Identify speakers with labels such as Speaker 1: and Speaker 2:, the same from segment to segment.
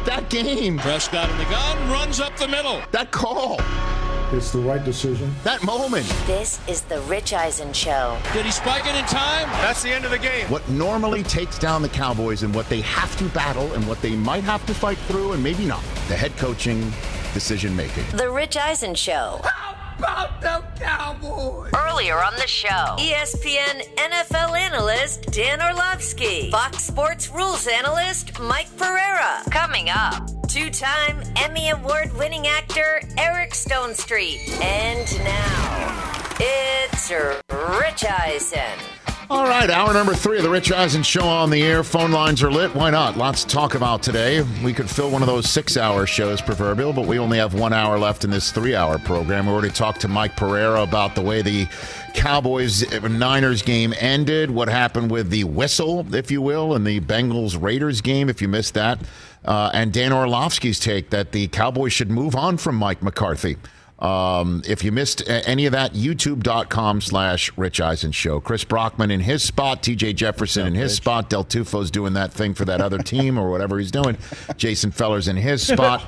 Speaker 1: that game.
Speaker 2: Prescott in the gun, runs up the middle.
Speaker 1: That call.
Speaker 3: It's the right decision.
Speaker 1: That moment.
Speaker 4: This is the Rich Eisen Show.
Speaker 2: Did he spike it in time?
Speaker 5: That's the end of the game.
Speaker 1: What normally takes down the Cowboys and what they have to battle and what they might have to fight through and maybe not. The head coaching decision-making.
Speaker 4: The Rich Eisen Show.
Speaker 6: About the Cowboys.
Speaker 4: Earlier on the show, ESPN NFL analyst Dan Orlovsky, Fox Sports rules analyst Mike Pereira. Coming up, two-time Emmy Award-winning actor Eric Stonestreet. And now, it's Rich Eisen.
Speaker 1: All right, hour number 3 of the Rich Eisen Show on the air. Phone lines are lit. Why not? Lots to talk about today. We could fill one of those 6-hour shows, proverbial, but we only have 1 hour left in this 3-hour program. We already talked to Mike Pereira about the way the Cowboys-Niners game ended, what happened with the whistle, if you will, in the Bengals-Raiders game, if you missed that, and Dan Orlovsky's take that the Cowboys should move on from Mike McCarthy. If you missed any of that, youtube.com/Rich Eisen Show. Chris Brockman in his spot, TJ Jefferson in his spot, Del Tufo's doing that thing for that other team or whatever he's doing. Jason Feller's in his spot.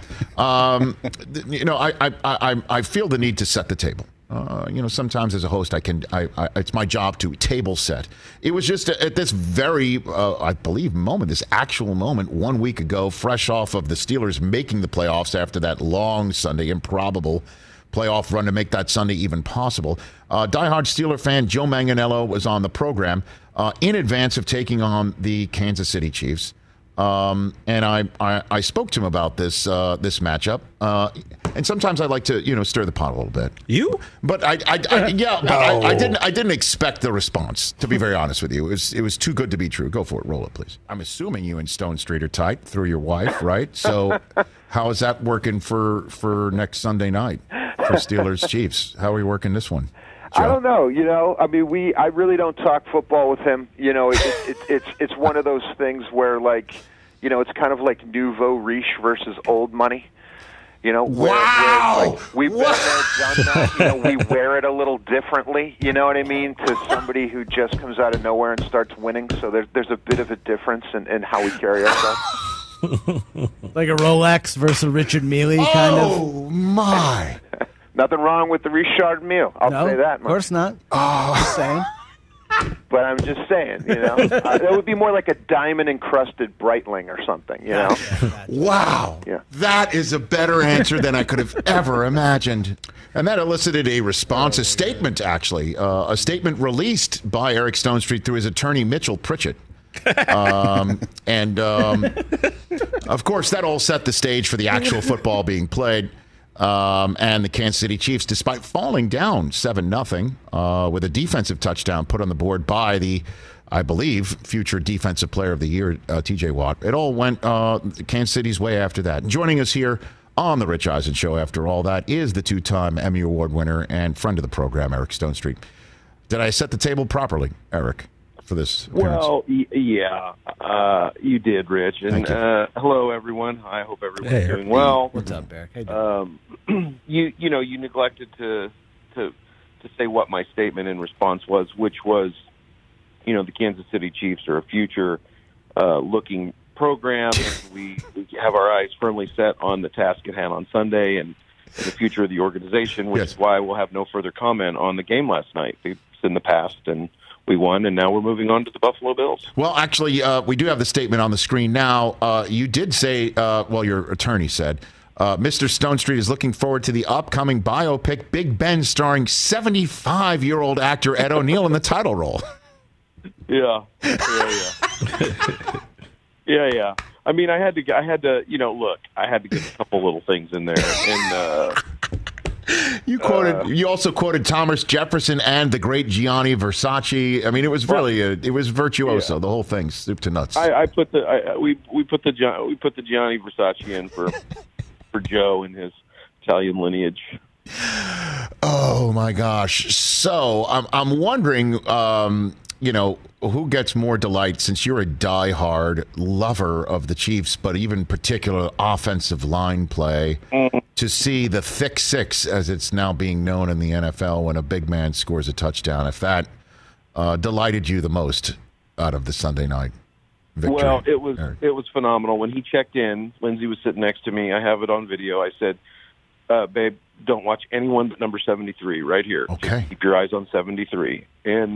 Speaker 1: I feel the need to set the table. Sometimes as a host, it's my job to table set. It was just at this very, I believe, this actual moment 1 week ago, fresh off of the Steelers making the playoffs after that long Sunday, improbable playoff run to make that Sunday even possible. Diehard Steeler fan Joe Manganiello was on the program in advance of taking on the Kansas City Chiefs. And I spoke to him about this matchup. And sometimes I like to, stir the pot a little bit.
Speaker 7: You?
Speaker 1: But I didn't expect the response, to be very honest with you. It was too good to be true. Go for it. Roll it, please. I'm assuming you and Stone Street are tight through your wife, right? So how is that working for next Sunday night for Steelers Chiefs? How are we working this one? Joe?
Speaker 8: I don't know. I really don't talk football with him. It's one of those things where, it's kind of like nouveau riche versus old money.
Speaker 1: Wow!
Speaker 8: We've been there, done that. We wear it a little differently. You know what I mean? To somebody who just comes out of nowhere and starts winning. So there's a bit of a difference in how we carry ourselves.
Speaker 7: Like a Rolex versus a Richard Mille kind of.
Speaker 1: Oh my!
Speaker 8: Nothing wrong with the Richard Mille. I'll say that much.
Speaker 7: Of course not. Just saying.
Speaker 8: But I'm just saying, that would be more like a diamond-encrusted Breitling or something,
Speaker 1: Wow.
Speaker 8: Yeah.
Speaker 1: That is a better answer than I could have ever imagined. And that elicited a response, a statement, actually, a statement released by Eric Stonestreet through his attorney, Mitchell Pritchett. Of course, that all set the stage for the actual football being played. And the Kansas City Chiefs, despite falling down 7-0 with a defensive touchdown put on the board by the, I believe, future Defensive Player of the Year, T.J. Watt. It all went Kansas City's way after that. And joining us here on the Rich Eisen Show after all that is the two-time Emmy Award winner and friend of the program, Eric Stonestreet. Did I set the table properly, Eric, for this appearance?
Speaker 9: Well, yeah, you did, Rich. And hello, everyone. I hope everyone's doing well.
Speaker 7: What's up, Eric?
Speaker 9: You neglected to say what my statement in response was, which was, the Kansas City Chiefs are a future looking program. And we have our eyes firmly set on the task at hand on Sunday and the future of the organization, which is why we'll have no further comment on the game last night. It's in the past, and we won, and now we're moving on to the Buffalo Bills.
Speaker 1: Well, actually, we do have the statement on the screen now. You did say, your attorney said, Mr. Stonestreet is looking forward to the upcoming biopic Big Ben starring 75-year-old actor Ed O'Neill in the title role.
Speaker 9: Yeah. Yeah. I mean, I had to, look, I had to get a couple little things in there. And,
Speaker 1: You also quoted Thomas Jefferson and the great Gianni Versace. I mean, it was really it was virtuoso. Yeah. The whole thing, soup to nuts.
Speaker 9: We put the Gianni Versace in for Joe and his Italian lineage.
Speaker 1: Oh my gosh! So I'm wondering, who gets more delight, since you're a diehard lover of the Chiefs, but even particular offensive line play, to see the thick six, as it's now being known in the NFL, when a big man scores a touchdown. If that delighted you the most out of the Sunday night victory?
Speaker 9: Well, it was phenomenal. When he checked in, Lindsay was sitting next to me. I have it on video. I said, babe, don't watch anyone but number 73 right here.
Speaker 1: Okay.
Speaker 9: Just keep your eyes on 73. And,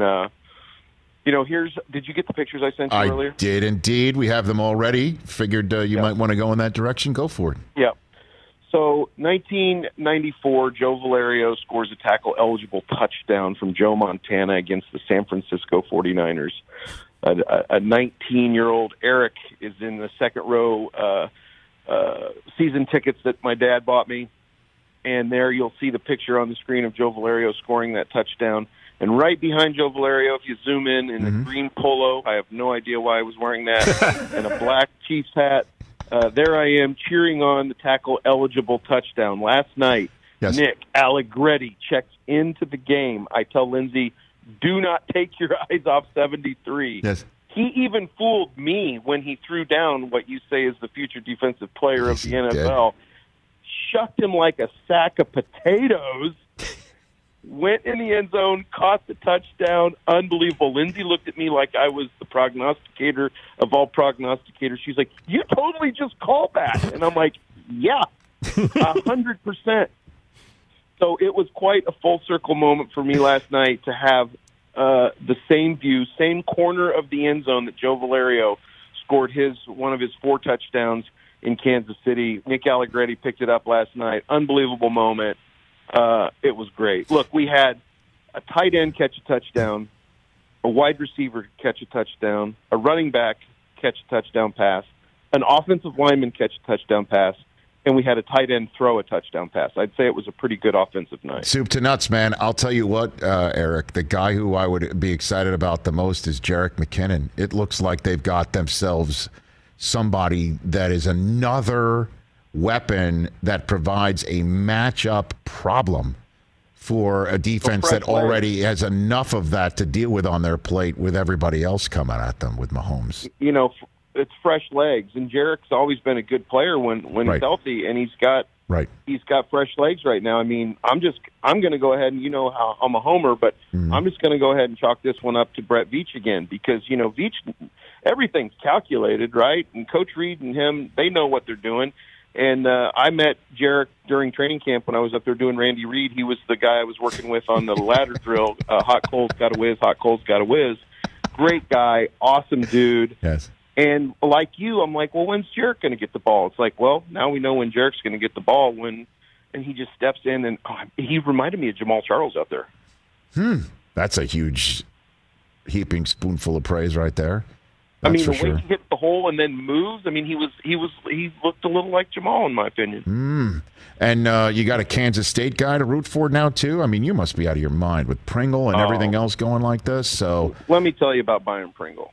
Speaker 9: did you get the pictures I sent you earlier?
Speaker 1: I did indeed. We have them already. Figured you might want to go in that direction. Go for it.
Speaker 9: Yeah. So 1994, Joe Valerio scores a tackle-eligible touchdown from Joe Montana against the San Francisco 49ers. A 19-year-old Eric is in the second row season tickets that my dad bought me. And there you'll see the picture on the screen of Joe Valerio scoring that touchdown. And right behind Joe Valerio, if you zoom in a green polo, I have no idea why I was wearing that, and a black Chiefs hat, there I am cheering on the tackle-eligible touchdown. Last night,
Speaker 1: yes.
Speaker 9: Nick Allegretti checks into the game. I tell Lindsay, do not take your eyes off 73.
Speaker 1: Yes.
Speaker 9: He even fooled me when he threw down what you say is the future defensive player of the NFL. Shucked him like a sack of potatoes, went in the end zone, caught the touchdown. Unbelievable. Lindsay looked at me like I was the prognosticator of all prognosticators. She's like, you totally just called that. And I'm like, yeah, 100%. So it was quite a full circle moment for me last night to have the same view, same corner of the end zone that Joe Valerio scored one of his 4 touchdowns in Kansas City. Nick Allegretti picked it up last night. Unbelievable moment. It was great. Look, we had a tight end catch a touchdown, a wide receiver catch a touchdown, a running back catch a touchdown pass, an offensive lineman catch a touchdown pass, and we had a tight end throw a touchdown pass. I'd say it was a pretty good offensive night.
Speaker 1: Soup to nuts, man. I'll tell you what, Eric, the guy who I would be excited about the most is Jerick McKinnon. It looks like they've got themselves somebody that is another weapon that provides a matchup problem for a defense that already has enough of that to deal with on their plate with everybody else coming at them with Mahomes.
Speaker 9: You know, it's fresh legs, and Jerick's always been a good player when he's healthy, and he's got fresh legs right now. I mean, I'm going to go ahead and, you know how I'm a homer, but I'm just going to go ahead and chalk this one up to Brett Veach again because, you know, Veach, everything's calculated, right? And Coach Reed and him, they know what they're doing. And I met Jerick during training camp when I was up there doing Randy Reed. He was the guy I was working with on the ladder drill, hot coals, gotta whiz, hot coals, gotta whiz. Great guy, awesome dude.
Speaker 1: Yes.
Speaker 9: And like you, I'm like, well, when's Jerick going to get the ball? It's like, well, now we know when Jerick's going to get the ball and he just steps in, and he reminded me of Jamal Charles out there.
Speaker 1: That's a huge heaping spoonful of praise right there.
Speaker 9: That's the way he hit the hole and then moves. I mean, he looked a little like Jamal, in my opinion.
Speaker 1: And you got a Kansas State guy to root for now too. I mean, you must be out of your mind with Pringle and everything else going like this. So
Speaker 9: let me tell you about Byron Pringle.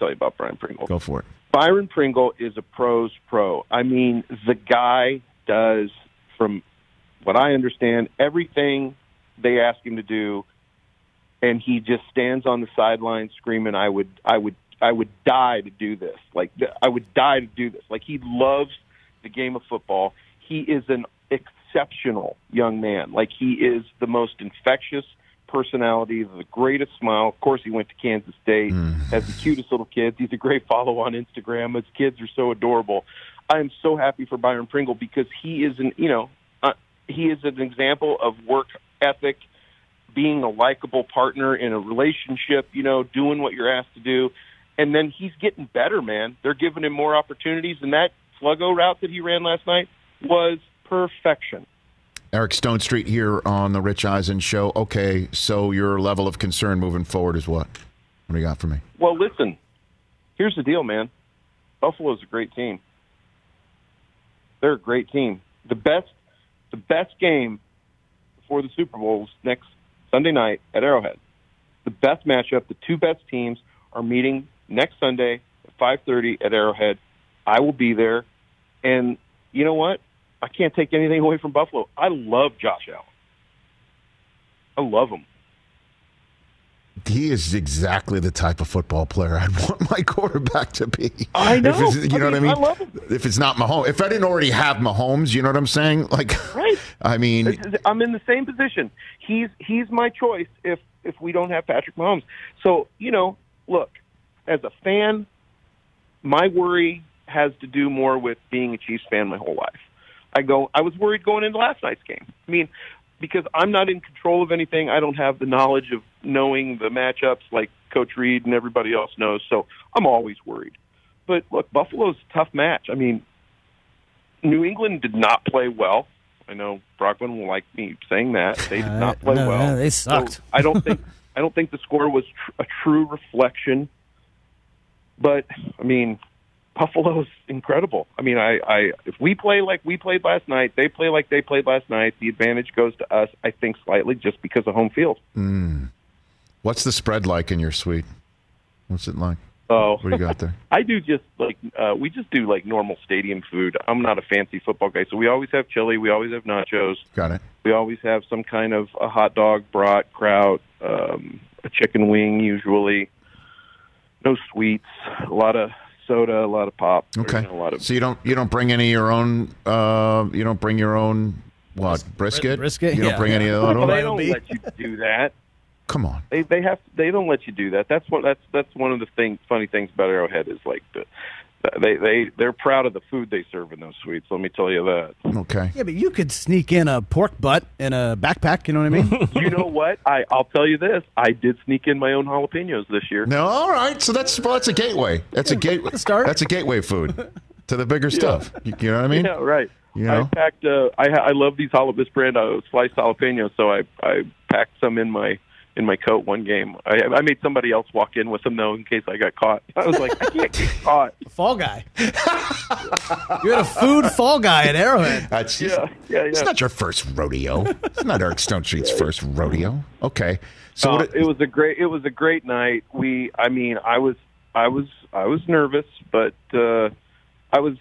Speaker 9: Go
Speaker 1: for it.
Speaker 9: Byron Pringle is a pro's pro. I mean, the guy does, from what I understand, everything they ask him to do, and he just stands on the sideline screaming, I would die to do this. Like, I would die to do this. Like, he loves the game of football. He is an exceptional young man. Like, he is the most infectious personality, the greatest smile. Of course, he went to Kansas State, has the cutest little kids. He's a great follow on Instagram. His kids are so adorable. I am so happy for Byron Pringle because he is an example of work ethic, being a likable partner in a relationship, you know, doing what you're asked to do. And then he's getting better, man. They're giving him more opportunities, and that Sluggo route that he ran last night was perfection.
Speaker 1: Eric Stone Street here on the Rich Eisen Show. Okay, so your level of concern moving forward is what? What do you got for me?
Speaker 9: Well, listen, here's the deal, man. Buffalo's a great team. They're a great team. The best game before the Super Bowl is next Sunday night at Arrowhead. The best matchup, the two best teams are meeting next Sunday at 5:30 at Arrowhead. I will be there. And you know what? I can't take anything away from Buffalo. I love Josh Allen. I love him.
Speaker 1: He is exactly the type of football player I'd want my quarterback to be.
Speaker 9: I know.
Speaker 1: You know what I mean?
Speaker 9: I love him.
Speaker 1: If it's not Mahomes. If I didn't already have Mahomes, you know what I'm saying? Like,
Speaker 9: right.
Speaker 1: I mean,
Speaker 9: I'm in the same position. He's my choice if we don't have Patrick Mahomes. So, you know, look, as a fan, my worry has to do more with being a Chiefs fan my whole life. I was worried going into last night's game. I mean, because I'm not in control of anything. I don't have the knowledge of knowing the matchups like Coach Reed and everybody else knows, so I'm always worried. But, look, Buffalo's a tough match. I mean, New England did not play well. I know Brockman will like me saying that. They did not play well.
Speaker 7: They sucked.
Speaker 9: So I don't think the score was a true reflection. But, I mean, Buffalo's incredible. I mean, if we play like we played last night, they play like they played last night, the advantage goes to us, I think, slightly just because of home field.
Speaker 1: What's the spread like in your suite? What's it like?
Speaker 9: Oh,
Speaker 1: what do you got there?
Speaker 9: I do just we just do like normal stadium food. I'm not a fancy football guy, so we always have chili, we always have nachos.
Speaker 1: Got it.
Speaker 9: We always have some kind of a hot dog, brat, kraut, a chicken wing usually. No sweets, a lot of soda, a lot of pop.
Speaker 1: Okay.
Speaker 9: A lot of
Speaker 1: so you don't bring any of your own. You don't bring your own brisket.
Speaker 7: Brisket.
Speaker 1: You don't bring any of that.
Speaker 9: Well, they don't let you do that.
Speaker 1: Come on.
Speaker 9: They don't let you do that. That's one of the funny things about Arrowhead is like they're proud of the food they serve in those suites. Let me tell you that.
Speaker 1: Okay.
Speaker 7: Yeah, but you could sneak in a pork butt in a backpack. You know what I mean?
Speaker 9: You know what? I'll tell you this. I did sneak in my own jalapenos this year.
Speaker 1: No, all right. So that's a gateway. That's a gateway.
Speaker 7: Start.
Speaker 1: That's a gateway food to the bigger stuff. You know what I mean?
Speaker 9: Yeah, right.
Speaker 1: You know?
Speaker 9: I packed. I love these Jalapis brand sliced jalapenos, so I packed some in my coat one game. I made somebody else walk in with them, though, in case I got caught. I was like, I can't get caught.
Speaker 7: Fall guy. You had a food fall guy at Arrowhead.
Speaker 9: Yeah.
Speaker 1: It's not your first rodeo. It's not Eric Stone Street's first rodeo. Okay. So
Speaker 9: it was a great night. I was nervous, but I was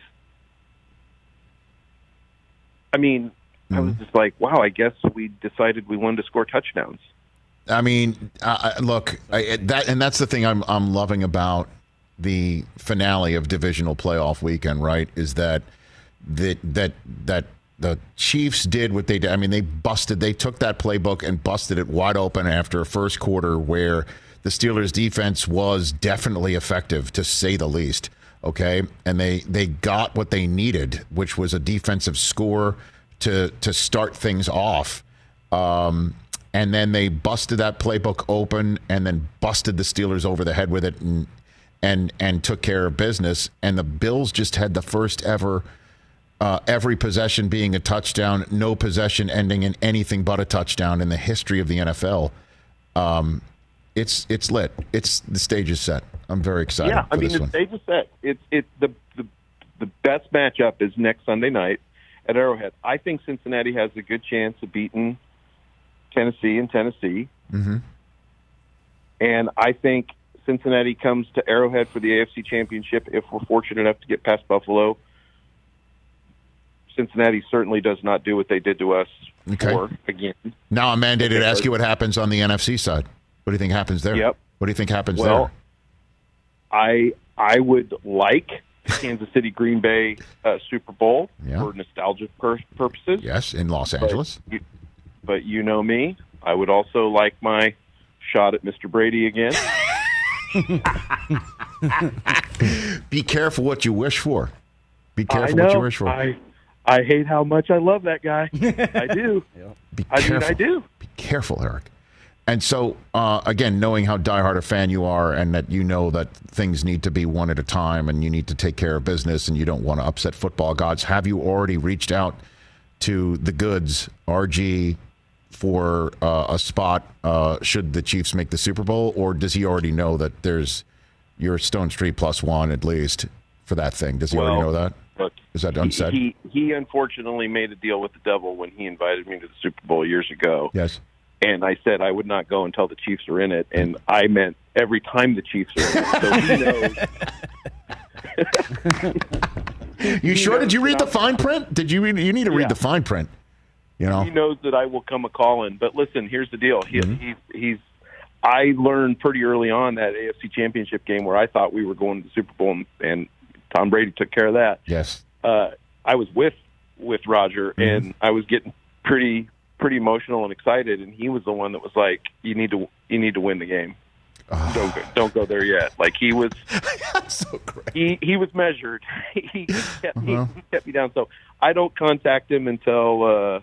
Speaker 9: just like, wow, I guess we decided we wanted to score touchdowns.
Speaker 1: I mean, look, that's the thing I'm loving about the finale of divisional playoff weekend, right? Is that the Chiefs did what they did. I mean, they took that playbook and busted it wide open after a first quarter where the Steelers' defense was definitely effective, to say the least. Okay, and they got what they needed, which was a defensive score to start things off. And then they busted that playbook open and then busted the Steelers over the head with it and took care of business. And the Bills just had the first ever every possession being a touchdown, no possession ending in anything but a touchdown in the history of the NFL. It's lit. The stage is set. I'm very excited.
Speaker 9: Yeah, the stage is set. It's the best matchup is next Sunday night at Arrowhead. I think Cincinnati has a good chance of beating Tennessee in Tennessee.
Speaker 1: Mm-hmm.
Speaker 9: And I think Cincinnati comes to Arrowhead for the AFC Championship if we're fortunate enough to get past Buffalo. Cincinnati certainly does not do what they did to us again.
Speaker 1: Now I'm mandated to ask you what happens on the NFC side. What do you think happens there?
Speaker 9: Yep.
Speaker 1: What do you think happens there?
Speaker 9: I would like Kansas City Green Bay Super Bowl for nostalgic purposes.
Speaker 1: Yes, in Los Angeles.
Speaker 9: But you know me, I would also like my shot at Mr. Brady again.
Speaker 1: Be careful what you wish for. Be careful what you wish for.
Speaker 9: I hate how much I love that guy. I do. I do.
Speaker 1: Be careful, Eric. And so, again, knowing how diehard a fan you are and that you know that things need to be one at a time and you need to take care of business and you don't want to upset football gods, have you already reached out to the goods, RG, for a spot should the Chiefs make the Super Bowl? Or does he already know that you're Stone Street +1 at least for that thing? Does he already know that?
Speaker 9: Look,
Speaker 1: is that unsaid?
Speaker 9: He unfortunately made a deal with the devil when he invited me to the Super Bowl years ago.
Speaker 1: Yes.
Speaker 9: And I said I would not go until the Chiefs are in it, and I meant every time the Chiefs are in it. So he knows.
Speaker 1: You sure? Did you read the fine print? Did you read? You need to read the fine print. You know,
Speaker 9: he knows that I will come a calling. But listen, here's the deal. I learned pretty early on that AFC Championship game where I thought we were going to the Super Bowl, and Tom Brady took care of that.
Speaker 1: Yes.
Speaker 9: I was with Roger, and I was getting pretty emotional and excited, and he was the one that was like, "You need to win the game." don't go there yet. Like he was,
Speaker 1: so great.
Speaker 9: He was measured. he kept me down. So I don't contact him until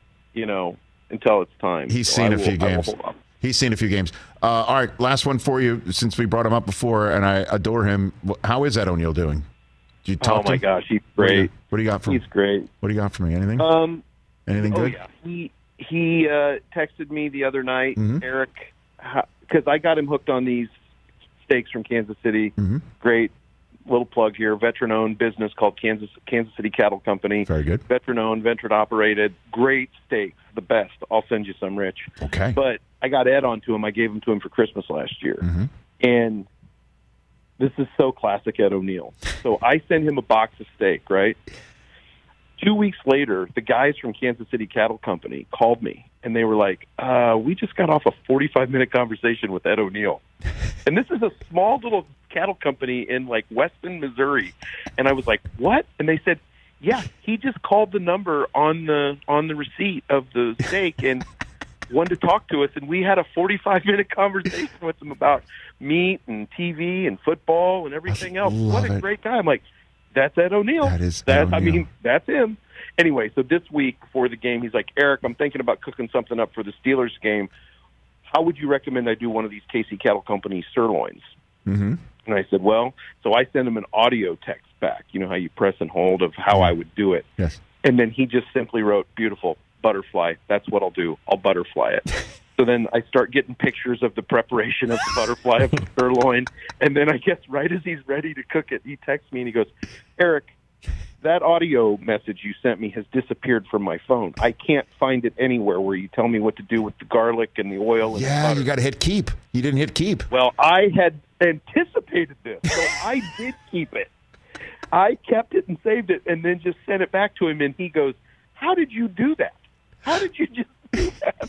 Speaker 9: until it's time.
Speaker 1: He's
Speaker 9: so
Speaker 1: seen a few games. He's seen a few games. All right, last one for you. Since we brought him up before, and I adore him. How is Ed O'Neill doing? Did you talk to him?
Speaker 9: Gosh, he's great.
Speaker 1: What do you got for me?
Speaker 9: He's great.
Speaker 1: What do you got for me? Anything? Anything good?
Speaker 9: Yeah. He texted me the other night, Eric, because I got him hooked on these steaks from Kansas City. Great little plug here. Veteran-owned business called Kansas City Cattle Company.
Speaker 1: Very good.
Speaker 9: Veteran-owned, veteran-operated. Great steaks, the best. I'll send you some, Rich.
Speaker 1: Okay.
Speaker 9: But I got Ed onto him. I gave them to him for Christmas last year. And this is so classic Ed O'Neill. So I send him a box of steak, right? 2 weeks later, the guys from Kansas City Cattle Company called me, and they were like, we just got off a 45-minute conversation with Ed O'Neill. And this is a small little cattle company in, like, Weston, Missouri. And I was like, what? And they said, yeah, he just called the number on the receipt of the steak and wanted to talk to us. And we had a 45-minute conversation with him about meat and TV and football and everything else. What a great guy. I'm like, that's Ed O'Neill. That's him. Anyway, so this week before the game, he's like, Eric, I'm thinking about cooking something up for the Steelers game. How would you recommend I do one of these KC Cattle Company sirloins? And I said, well, so I sent him an audio text back. You know how you press and hold of how I would do it.
Speaker 1: Yes.
Speaker 9: And then he just simply wrote, beautiful, butterfly. That's what I'll do. I'll butterfly it. So then I start getting pictures of the preparation of the butterfly of the sirloin. And then I guess right as he's ready to cook it, he texts me and he goes, Eric, that audio message you sent me has disappeared from my phone. I can't find it anywhere where you tell me what to do with the garlic and the oil and the butter.
Speaker 1: You got to hit keep. You didn't hit keep.
Speaker 9: Well, I had anticipated this, so I did keep it. I kept it and saved it and then just sent it back to him, and he goes, how did you do that? How did you just do that?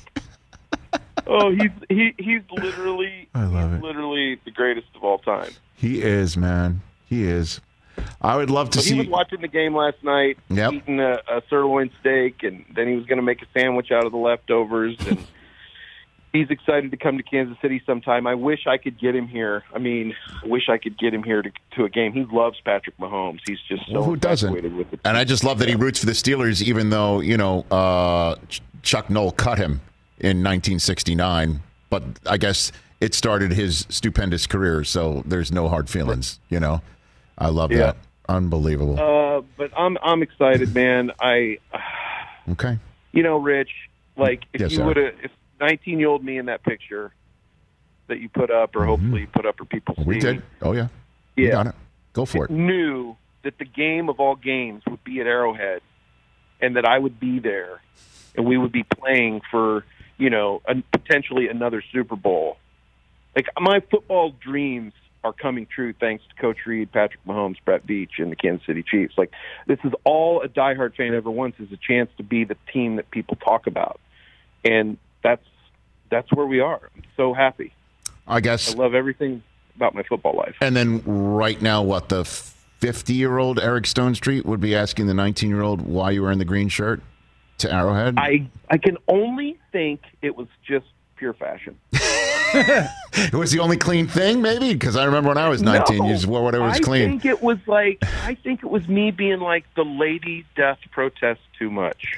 Speaker 9: Oh, he's literally the greatest of all time.
Speaker 1: He is, man. He is. I would love to see.
Speaker 9: He was watching the game last night, eating a sirloin steak, and then he was going to make a sandwich out of the leftovers. And he's excited to come to Kansas City sometime. I wish I could get him here. I wish I could get him here to a game. He loves Patrick Mahomes. He's just so
Speaker 1: who doesn't?
Speaker 9: With the team.
Speaker 1: And I just love that he roots for the Steelers, even though Chuck Noll cut him in 1969. But I guess it started his stupendous career, so there's no hard feelings. I love that. Unbelievable.
Speaker 9: But I'm excited, man.
Speaker 1: Okay.
Speaker 9: Rich, like if you would have, if 19-year-old me in that picture that you put up, or hopefully you put up for people to see.
Speaker 1: We did. Oh yeah. We got it. Go for it.
Speaker 9: Knew that the game of all games would be at Arrowhead, and that I would be there, and we would be playing for potentially another Super Bowl. Like my football dreams are coming true thanks to Coach Reed, Patrick Mahomes, Brett Veach, and the Kansas City Chiefs. Like, this is all a diehard fan ever wants, is a chance to be the team that people talk about. And that's where we are. I'm so happy.
Speaker 1: I guess.
Speaker 9: I love everything about my football life.
Speaker 1: And then right now, the 50-year-old Eric Stonestreet would be asking the 19-year-old why you were in the green shirt to Arrowhead?
Speaker 9: I can only think it was just pure fashion.
Speaker 1: It was the only clean thing, maybe? Because I remember when I was 19, you just wore whatever was clean.
Speaker 9: I think it was me being like the lady death protest too much.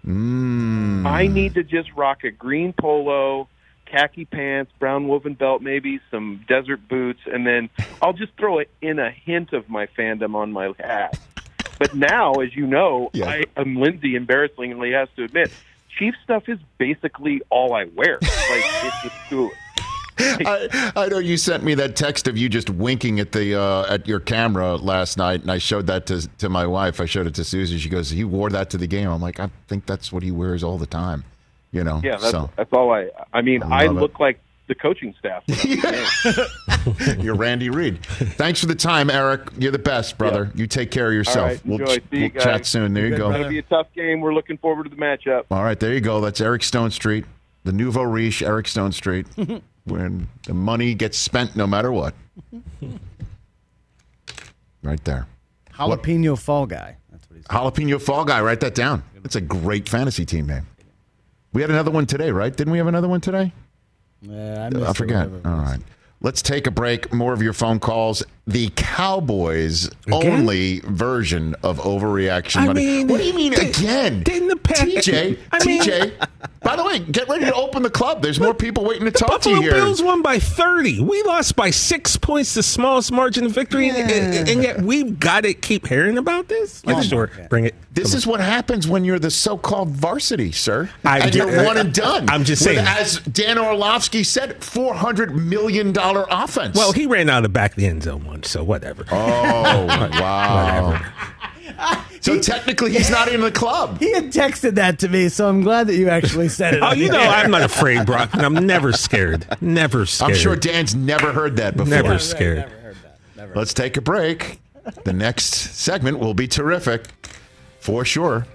Speaker 9: I need to just rock a green polo, khaki pants, brown woven belt, maybe some desert boots, and then I'll just throw in a hint of my fandom on my hat. But now, as you know, Lindsay embarrassingly has to admit, Chief stuff is basically all I wear. Like, it's just cool.
Speaker 1: I know you sent me that text of you just winking at the at your camera last night, and I showed that to my wife. I showed it to Susie. She goes, "He wore that to the game." I'm like, I think that's what he wears all the time. Yeah,
Speaker 9: that's all I mean, I look like the coaching staff.
Speaker 1: You're Randy Reed. Thanks for the time, Eric. You're the best, brother. You take care of yourself.
Speaker 9: All right, enjoy.
Speaker 1: We'll chat soon. There you go.
Speaker 9: It's going to be a tough game. We're looking forward to the matchup.
Speaker 1: All right, there you go. That's Eric Stonestreet, the nouveau riche Eric Stonestreet. When the money gets spent no matter what. Right there.
Speaker 7: Jalapeno Fall Guy. That's what he's
Speaker 1: Jalapeno Fall Guy. Write that down. That's a great fantasy team name. We had another one today, right? Didn't we have another one today?
Speaker 7: I
Speaker 1: forget. All right. Let's take a break. More of your phone calls. The Cowboys' only version of overreaction.
Speaker 5: I mean,
Speaker 1: what do you mean again?
Speaker 5: Didn't the
Speaker 1: TJ, by the way, get ready to open the club. There's more people waiting to talk to you here.
Speaker 5: Buffalo Bills won by 30. We lost by 6 points, the smallest margin of victory, and yet we've got to keep hearing about this? Sure, bring it.
Speaker 1: This is what happens when you're the so-called varsity, sir. And you're one and done.
Speaker 5: I'm just saying.
Speaker 1: As Dan Orlovsky said, $400 million offense.
Speaker 5: Well, he ran out of the back of the end zone once, so whatever.
Speaker 1: Oh, wow. So technically, he's not in the club.
Speaker 7: He had texted that to me, so I'm glad that you actually said it.
Speaker 5: Oh, you know, I'm not afraid, Brock. I'm never scared. Never scared.
Speaker 1: I'm sure Dan's never heard that before.
Speaker 5: Never scared.
Speaker 7: Never heard that. Never.
Speaker 1: Let's take a break. The next segment will be terrific, for sure.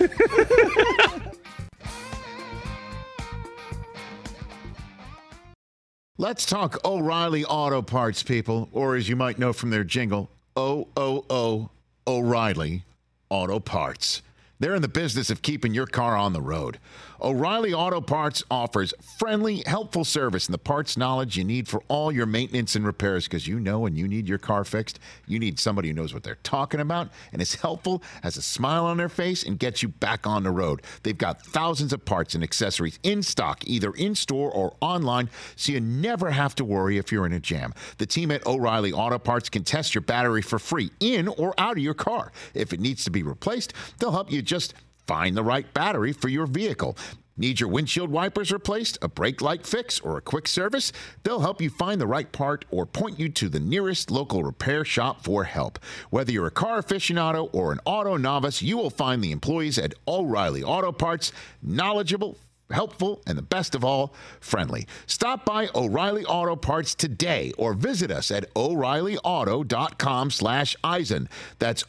Speaker 1: Let's talk O'Reilly Auto Parts, people, or as you might know from their jingle, O'Reilly Auto Parts. They're in the business of keeping your car on the road. O'Reilly Auto Parts offers friendly, helpful service and the parts knowledge you need for all your maintenance and repairs, because you know when you need your car fixed, you need somebody who knows what they're talking about and is helpful, has a smile on their face, and gets you back on the road. They've got thousands of parts and accessories in stock, either in-store or online, so you never have to worry if you're in a jam. The team at O'Reilly Auto Parts can test your battery for free in or out of your car. If it needs to be replaced, they'll help you just find the right battery for your vehicle. Need your windshield wipers replaced, a brake light fix, or a quick service? They'll help you find the right part or point you to the nearest local repair shop for help. Whether you're a car aficionado or an auto novice, you will find the employees at O'Reilly Auto Parts knowledgeable, helpful, and the best of all, friendly. Stop by O'Reilly Auto Parts today or visit us at O'ReillyAuto.com/Eisen. That's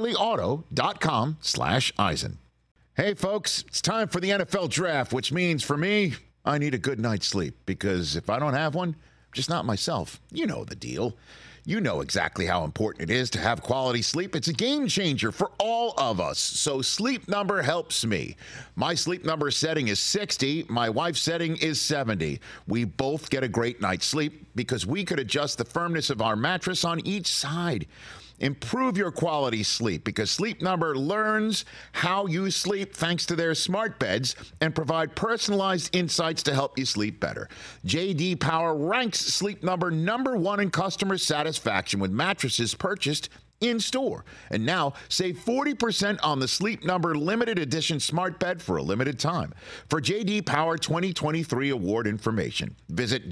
Speaker 1: O'ReillyAuto.com/Eisen. Hey, folks, it's time for the NFL draft, which means for me, I need a good night's sleep, because if I don't have one, I'm just not myself. You know the deal. You know exactly how important it is to have quality sleep. It's a game changer for all of us. So Sleep Number helps me. My Sleep Number setting is 60. My wife's setting is 70. We both get a great night's sleep because we could adjust the firmness of our mattress on each side. Improve your quality sleep because Sleep Number learns how you sleep thanks to their smart beds and provide personalized insights to help you sleep better. J.D. Power ranks Sleep Number #1 in customer satisfaction with mattresses purchased in-store. And now, save 40% on the Sleep Number limited edition smart bed for a limited time. For J.D. Power 2023 award information, visit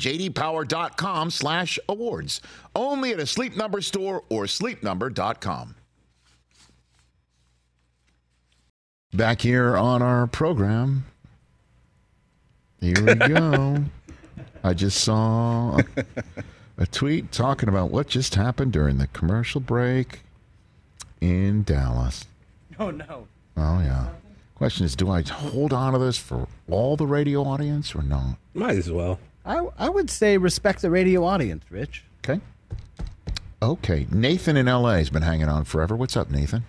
Speaker 1: jdpower.com/awards. Only at a Sleep Number store or sleepnumber.com. Back here on our program. Here we go. I just saw a tweet talking about what just happened during the commercial break in Dallas.
Speaker 7: Oh, no.
Speaker 1: Oh, yeah. Question is, do I hold on to this for all the radio audience or not?
Speaker 5: Might as well.
Speaker 7: I would say respect the radio audience, Rich.
Speaker 1: Okay. Okay. Nathan in L.A. has been hanging on forever. What's up, Nathan?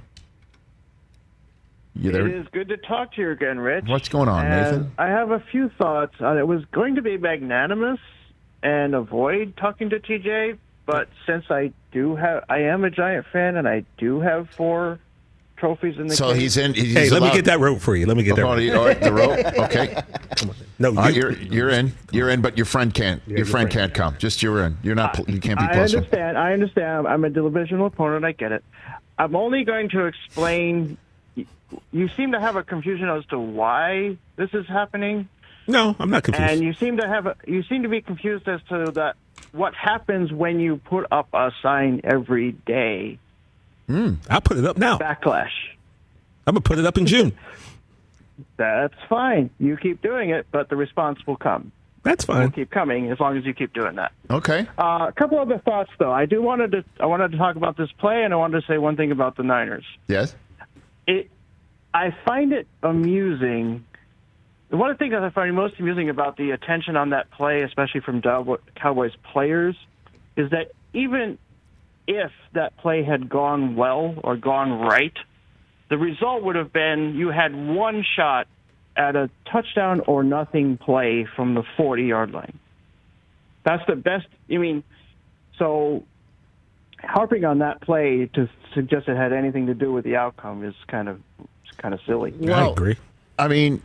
Speaker 1: You there?
Speaker 10: It is good to talk to you again, Rich.
Speaker 1: What's going on, Nathan?
Speaker 10: I have a few thoughts. It was going to be magnanimous and avoid talking to TJ, but since I am a Giant fan and I do have 4 trophies in the
Speaker 1: so
Speaker 10: case.
Speaker 1: he's in. He's
Speaker 5: hey, let me get that rope for you. Let me get that rope.
Speaker 1: All right, the rope. Okay.
Speaker 5: No,
Speaker 1: you're in. You're in, but your friend can't. Your friend can't come. Just you're in. You're not. You can't be plus one.
Speaker 10: I understand. I'm a divisional opponent. I get it. I'm only going to explain. You seem to have a confusion as to why this is happening.
Speaker 5: No, I'm not confused.
Speaker 10: And you seem to be confused as to what happens when you put up a sign every day.
Speaker 5: I'll put it up now.
Speaker 10: Backlash.
Speaker 5: I'm going to put it up in June.
Speaker 10: That's fine. You keep doing it, but the response will come.
Speaker 5: That's fine.
Speaker 10: It'll keep coming as long as you keep doing that.
Speaker 1: Okay.
Speaker 10: A couple other thoughts, though. I wanted to talk about this play, and I wanted to say one thing about the Niners.
Speaker 1: Yes.
Speaker 10: I find it amusing. One of the things that I find most amusing about the attention on that play, especially from Cowboys players, is that even if that play had gone well or gone right, the result would have been you had one shot at a touchdown or nothing play from the 40-yard line. That's the best. I mean, so harping on that play to suggest it had anything to do with the outcome is kind of silly.
Speaker 5: I agree.
Speaker 1: I mean,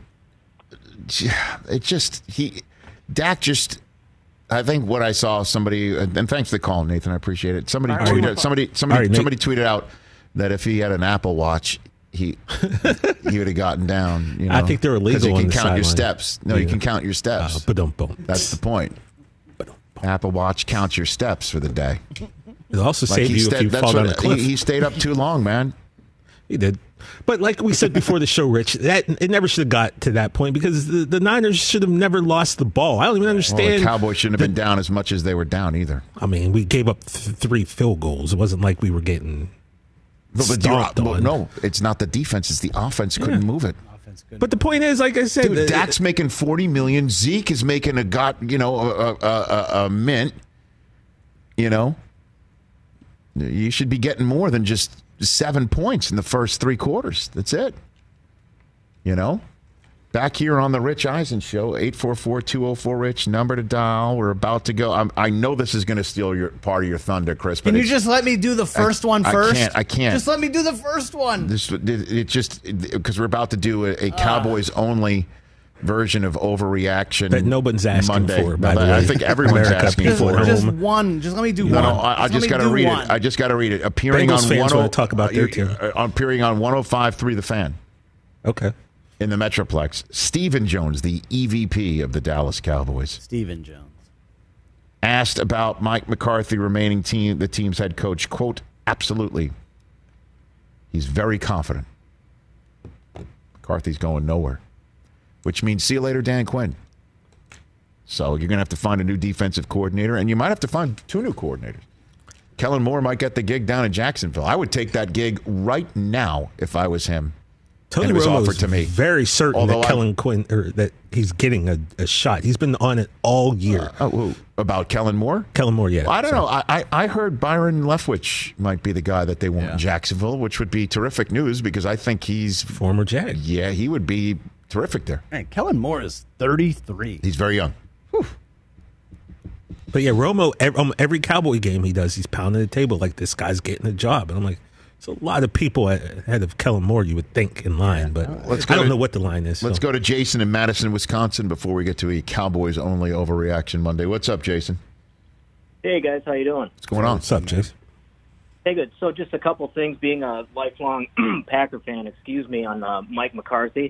Speaker 1: Dak just. I think what I saw somebody, and thanks for the call, Nathan. I appreciate it. Somebody tweeted out that if he had an Apple Watch, he would have gotten down. You know,
Speaker 5: I think they're illegal.
Speaker 1: Because you
Speaker 5: on
Speaker 1: can
Speaker 5: the
Speaker 1: count your
Speaker 5: sideline.
Speaker 1: steps. No, you can count your steps. That's the point. Apple Watch counts your steps for the day.
Speaker 5: It'll also save you if you fall down a cliff.
Speaker 1: He stayed up too long, man.
Speaker 5: He did. But like we said before the show, Rich, that it never should have got to that point because the Niners should have never lost the ball. I don't even understand.
Speaker 1: Well, the Cowboys shouldn't have been down as much as they were down either.
Speaker 5: I mean, we gave up 3 field goals. It wasn't like we were getting stomped on.
Speaker 1: No, it's not the defense. It's the offense couldn't move it.
Speaker 5: But the point is, like I said,
Speaker 1: dude, Dak's making $40 million. Zeke is making a mint. You know, you should be getting more than just 7 points in the first 3 quarters. That's it. You know, back here on the Rich Eisen Show, 844-204-RICH, number to dial. We're about to go. I know this is going to steal part of your thunder, Chris. But
Speaker 7: Can you just let me do the first one first?
Speaker 1: I can't.
Speaker 7: Just let me do the first one.
Speaker 1: It just because we're about to do a Cowboys only version of overreaction
Speaker 5: that nobody's asking
Speaker 1: Monday.
Speaker 5: for. By the way,
Speaker 1: I think everyone's asking for it.
Speaker 7: Just one. Just let me do one.
Speaker 1: No, I just got to read it. I just got to read it. Appearing
Speaker 5: Bengals
Speaker 1: on
Speaker 5: fans want to talk about their team.
Speaker 1: Appearing on 105.3 The Fan.
Speaker 5: Okay.
Speaker 1: In the Metroplex, Stephen Jones, the EVP of the Dallas Cowboys.
Speaker 7: Stephen Jones.
Speaker 1: Asked about Mike McCarthy remaining the team's head coach, quote, absolutely. He's very confident. McCarthy's going nowhere. Which means see you later, Dan Quinn. So you're going to have to find a new defensive coordinator, and you might have to find 2 new coordinators. Kellen Moore might get the gig down in Jacksonville. I would take that gig right now if I was him.
Speaker 5: Tony Romo is very certain that Kellen Quinn, or that he's getting a shot. He's been on it all year.
Speaker 1: About Kellen Moore?
Speaker 5: Kellen Moore, yeah.
Speaker 1: Well, I don't know. I heard Byron Leftwich might be the guy that they want in Jacksonville, which would be terrific news because I think he's
Speaker 5: former Jag.
Speaker 1: Yeah, he would be terrific there.
Speaker 7: Man, Kellen Moore is 33.
Speaker 1: He's very young. Whew.
Speaker 5: But yeah, Romo, every Cowboy game he does, he's pounding the table like this guy's getting a job. And I'm like, there's a lot of people ahead of Kellen Moore you would think in line, but I don't know what the line is.
Speaker 1: Let's go to Jason in Madison, Wisconsin before we get to a Cowboys only overreaction Monday. What's up, Jason?
Speaker 11: Hey, guys. How you doing?
Speaker 1: What's going on?
Speaker 5: What's up, Jason?
Speaker 11: Hey, good. So just a couple things. Being a lifelong Packer fan, on Mike McCarthy.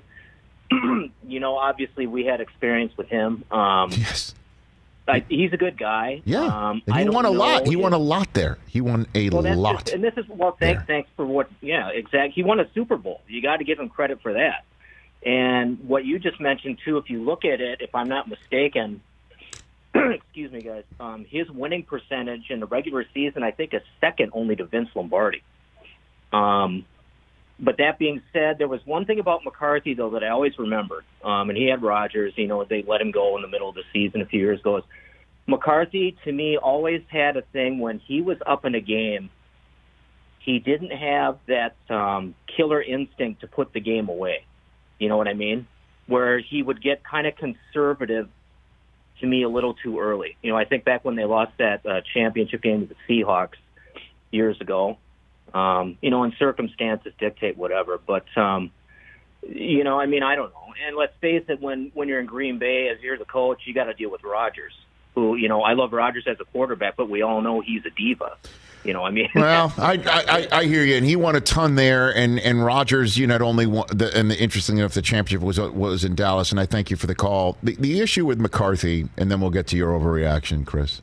Speaker 11: Obviously we had experience with him.
Speaker 1: Yes.
Speaker 11: He's a good guy.
Speaker 1: Yeah. And he won a lot. He won a lot there. He won a lot.
Speaker 11: And this is, thanks for what, exactly. He won a Super Bowl. You got to give him credit for that. And what you just mentioned, too, if you look at it, if I'm not mistaken, excuse me, guys, his winning percentage in the regular season, I think, is second only to Vince Lombardi. But that being said, there was one thing about McCarthy, though, that I always remembered. And he had Rodgers. They let him go in the middle of the season a few years ago. McCarthy, to me, always had a thing when he was up in a game, he didn't have that killer instinct to put the game away. You know what I mean? Where he would get kind of conservative, to me, a little too early. I think back when they lost that championship game to the Seahawks years ago, and circumstances dictate whatever. But, I don't know. And let's face it, when you're in Green Bay, as you're the coach, you got to deal with Rodgers, who, I love Rodgers as a quarterback, but we all know he's a diva.
Speaker 1: Well, I hear you, and he won a ton there, and Rodgers, not only won, and interestingly enough, the championship was in Dallas, and I thank you for the call. The issue with McCarthy, and then we'll get to your overreaction, Chris.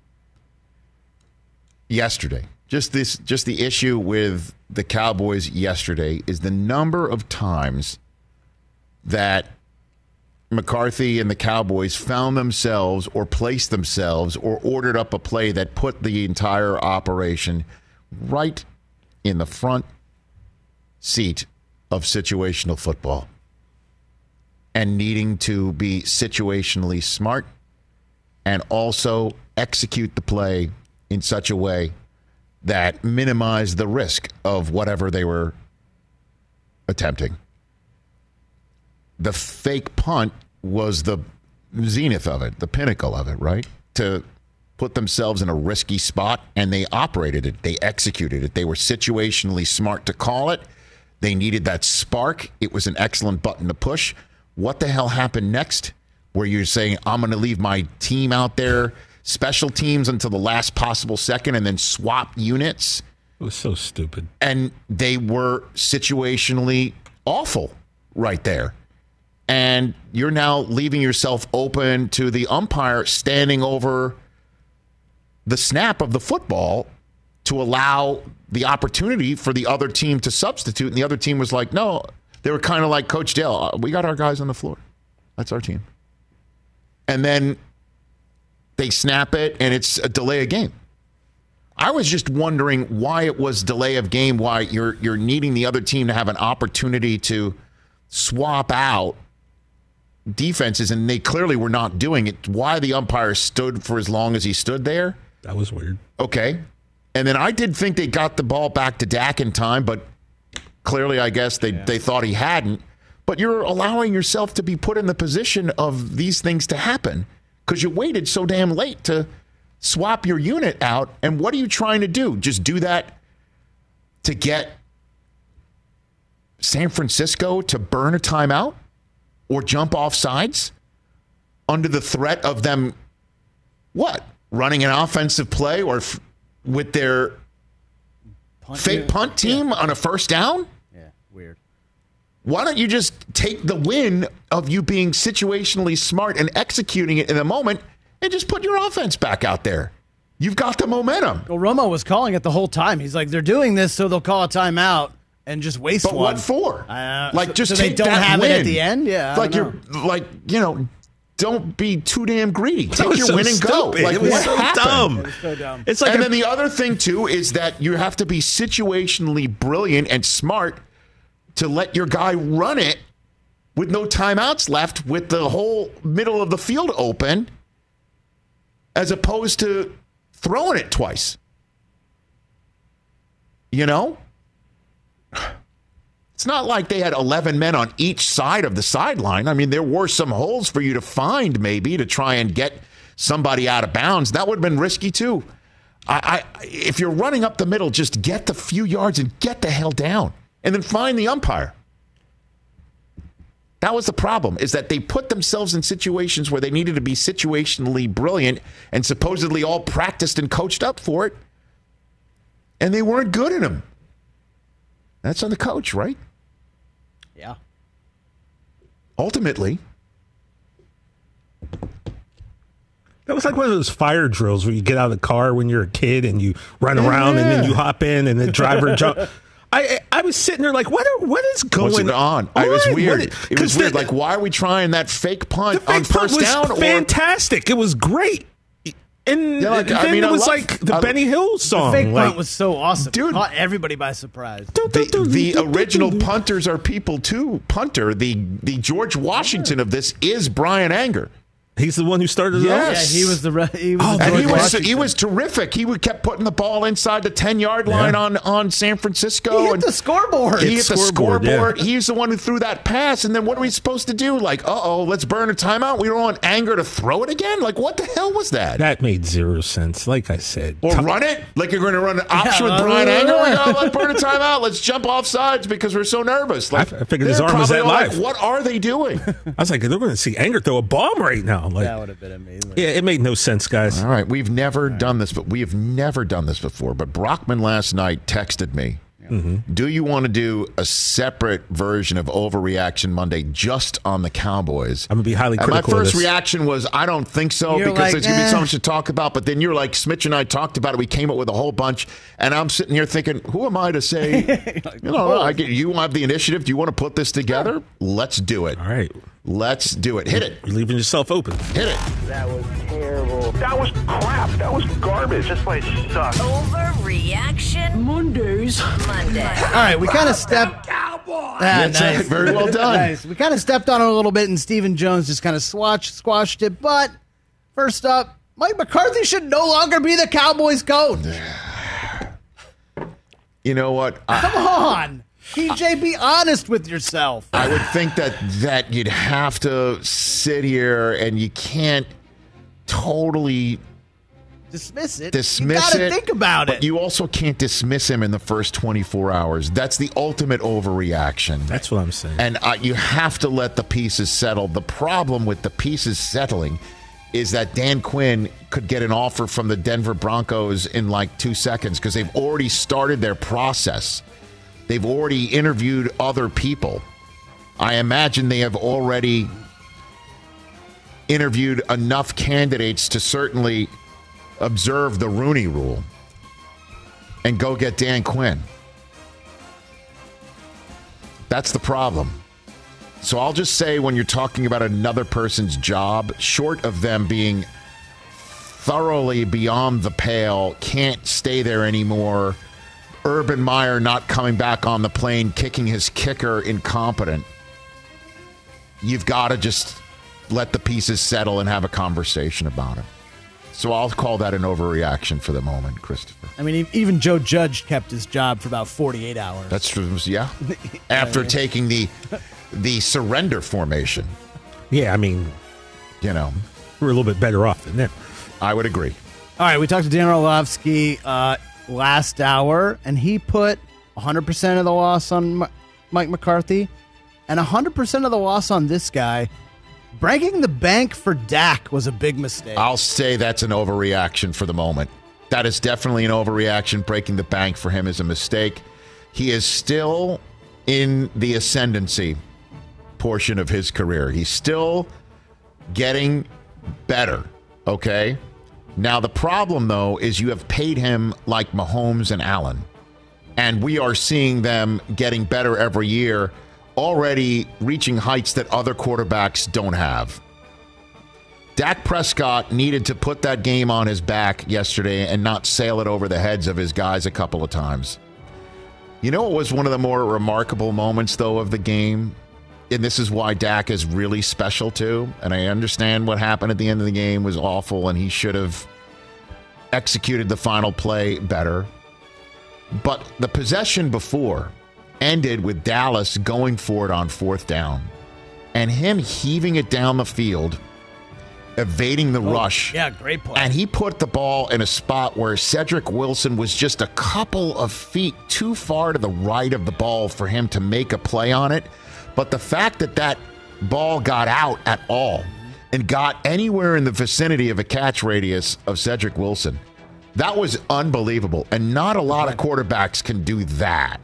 Speaker 1: Yesterday. Just the issue with the Cowboys yesterday is the number of times that McCarthy and the Cowboys found themselves or placed themselves or ordered up a play that put the entire operation right in the front seat of situational football and needing to be situationally smart and also execute the play in such a way that minimized the risk of whatever they were attempting. The fake punt was the zenith of it, the pinnacle of it, right? To put themselves in a risky spot, and they operated it. They executed it. They were situationally smart to call it. They needed that spark. It was an excellent button to push. What the hell happened next? Where you're saying, I'm going to leave my team out there, special teams until the last possible second, and then swap units.
Speaker 5: It was so stupid.
Speaker 1: And they were situationally awful right there. And you're now leaving yourself open to the umpire standing over the snap of the football to allow the opportunity for the other team to substitute. And the other team was like, no, they were kind of like Coach Dale. We got our guys on the floor. That's our team. And then they snap it, and it's a delay of game. I was just wondering why it was delay of game, why you're needing the other team to have an opportunity to swap out defenses, and they clearly were not doing it. Why the umpire stood for as long as he stood there?
Speaker 5: That was weird.
Speaker 1: Okay. And then I did think they got the ball back to Dak in time, but clearly I guess they thought he hadn't. But you're allowing yourself to be put in the position of these things to happen because you waited so damn late to swap your unit out. And what are you trying to do? Just do that to get San Francisco to burn a timeout or jump off sides under the threat of them, what? Running an offensive play or with their fake punt team on a first down?
Speaker 7: Yeah, weird.
Speaker 1: Why don't you just take the win of you being situationally smart and executing it in the moment and just put your offense back out there? You've got the momentum.
Speaker 7: Well, Romo was calling it the whole time. He's like, they're doing this so they'll call a timeout and just waste
Speaker 1: but
Speaker 7: one.
Speaker 1: What for? Just
Speaker 7: so
Speaker 1: take
Speaker 7: they don't
Speaker 1: that
Speaker 7: have
Speaker 1: win.
Speaker 7: it at the end? Yeah.
Speaker 1: Don't be too damn greedy. Take your
Speaker 5: so
Speaker 1: win and go.
Speaker 5: Stupid. It was so dumb.
Speaker 7: It was so dumb.
Speaker 5: It's like
Speaker 1: and then the other thing, too, is that you have to be situationally brilliant and smart to let your guy run it with no timeouts left with the whole middle of the field open as opposed to throwing it twice. You know? It's not like they had 11 men on each side of the sideline. I mean, there were some holes for you to find maybe to try and get somebody out of bounds. That would have been risky too. If you're running up the middle, just get the few yards and get the hell down and then find the umpire. That was the problem, is that they put themselves in situations where they needed to be situationally brilliant and supposedly all practiced and coached up for it, and they weren't good at them. That's on the coach, right?
Speaker 7: Yeah.
Speaker 1: Ultimately.
Speaker 5: That was like one of those fire drills where you get out of the car when you're a kid and you run around and then you hop in and the driver jump. I was sitting there like, what is going
Speaker 1: on? It was weird. It was weird. Like, why are we trying that fake punt on first down?
Speaker 5: It was fantastic. It was great. And then it was like the Benny Hill song.
Speaker 7: The fake punt was so awesome.
Speaker 1: Dude.
Speaker 7: Caught everybody by surprise.
Speaker 1: The original punters are people too. Punter, the George Washington of this is Brian Anger.
Speaker 5: He's the one who started it off?
Speaker 7: Yeah, he was
Speaker 1: he was terrific. He kept putting the ball inside the 10-yard line on San Francisco.
Speaker 7: He hit the scoreboard.
Speaker 1: He hit the scoreboard.
Speaker 5: Yeah.
Speaker 1: He's the one who threw that pass. And then what are we supposed to do? Like, let's burn a timeout. We don't want Anger to throw it again? Like, what the hell was that?
Speaker 5: That made zero sense, like I said.
Speaker 1: Or run it? Like you're going to run an option with Brian Anger? Let's burn a timeout. Let's jump off sides because we're so nervous. Like,
Speaker 5: I figured his arm was that live.
Speaker 1: What are they doing?
Speaker 5: I was like, they're going to see Anger throw a bomb right now. Like,
Speaker 7: that would have been amazing.
Speaker 5: Yeah, it made no sense, guys.
Speaker 1: All right, we've never done this, but we have never done this before. But Brockman last night texted me, do you want to do a separate version of Overreaction Monday just on the Cowboys?
Speaker 5: I'm going to be highly critical
Speaker 1: my first
Speaker 5: of this.
Speaker 1: reaction was, I don't think so,
Speaker 7: You're
Speaker 1: because
Speaker 7: like,
Speaker 1: there's going to be so much to talk about. But then you're like, Smitch and I talked about it. We came up with a whole bunch. And I'm sitting here thinking, who am I to say, you have the initiative. Do you want to put this together? Let's do it.
Speaker 5: All right.
Speaker 1: Let's do it. Hit it.
Speaker 5: You're leaving yourself open.
Speaker 1: Hit it.
Speaker 12: That was terrible. That was crap. That was garbage. This place sucks.
Speaker 4: Overreaction Monday.
Speaker 7: All right, we kind of stepped.
Speaker 1: Nice. Very well done.
Speaker 7: Nice. We kind of stepped on it a little bit, and Stephen Jones just kind of squashed it. But first up, Mike McCarthy should no longer be the Cowboys coach.
Speaker 1: You know what?
Speaker 7: Come on. TJ, be honest with yourself.
Speaker 1: I would think that you'd have to sit here and you can't totally
Speaker 7: dismiss it.
Speaker 1: You
Speaker 7: gotta think about it.
Speaker 1: But you also can't dismiss him in the first 24 hours. That's the ultimate overreaction.
Speaker 5: That's what I'm saying.
Speaker 1: And you have to let the pieces settle. The problem with the pieces settling is that Dan Quinn could get an offer from the Denver Broncos in like 2 seconds because they've already started their process. They've already interviewed other people. I imagine they have already interviewed enough candidates to certainly observe the Rooney Rule and go get Dan Quinn. That's the problem. So I'll just say, when you're talking about another person's job, short of them being thoroughly beyond the pale, can't stay there anymore, Urban Meyer not coming back on the plane, kicking his kicker incompetent, you've got to just let the pieces settle and have a conversation about it. So I'll call that an overreaction for the moment, Christopher.
Speaker 7: I mean, even Joe Judge kept his job for about 48 hours.
Speaker 1: That's true, yeah. After taking the surrender formation.
Speaker 5: Yeah, I mean,
Speaker 1: you know,
Speaker 5: we're a little bit better off than them.
Speaker 1: I would agree.
Speaker 7: All right, we talked to Dan Orlovsky last hour, and he put 100% of the loss on Mike McCarthy and 100% of the loss on this guy. Breaking the bank for Dak was a big mistake.
Speaker 1: I'll say that's an overreaction for the moment. That is definitely an overreaction. Breaking the bank for him is a mistake. He is still in the ascendancy portion of his career. He's still getting better, okay? Now, the problem, though, is you have paid him like Mahomes and Allen, and we are seeing them getting better every year, already reaching heights that other quarterbacks don't have. Dak Prescott needed to put that game on his back yesterday and not sail it over the heads of his guys a couple of times. You know what was one of the more remarkable moments, though, of the game? And this is why Dak is really special, too. And I understand what happened at the end of the game was awful, and he should have executed the final play better. But the possession before ended with Dallas going for it on fourth down and him heaving it down the field, evading the rush.
Speaker 7: Yeah, great play.
Speaker 1: And he put the ball in a spot where Cedric Wilson was just a couple of feet too far to the right of the ball for him to make a play on it. But the fact that that ball got out at all and got anywhere in the vicinity of a catch radius of Cedric Wilson, that was unbelievable. And not a lot of quarterbacks can do that.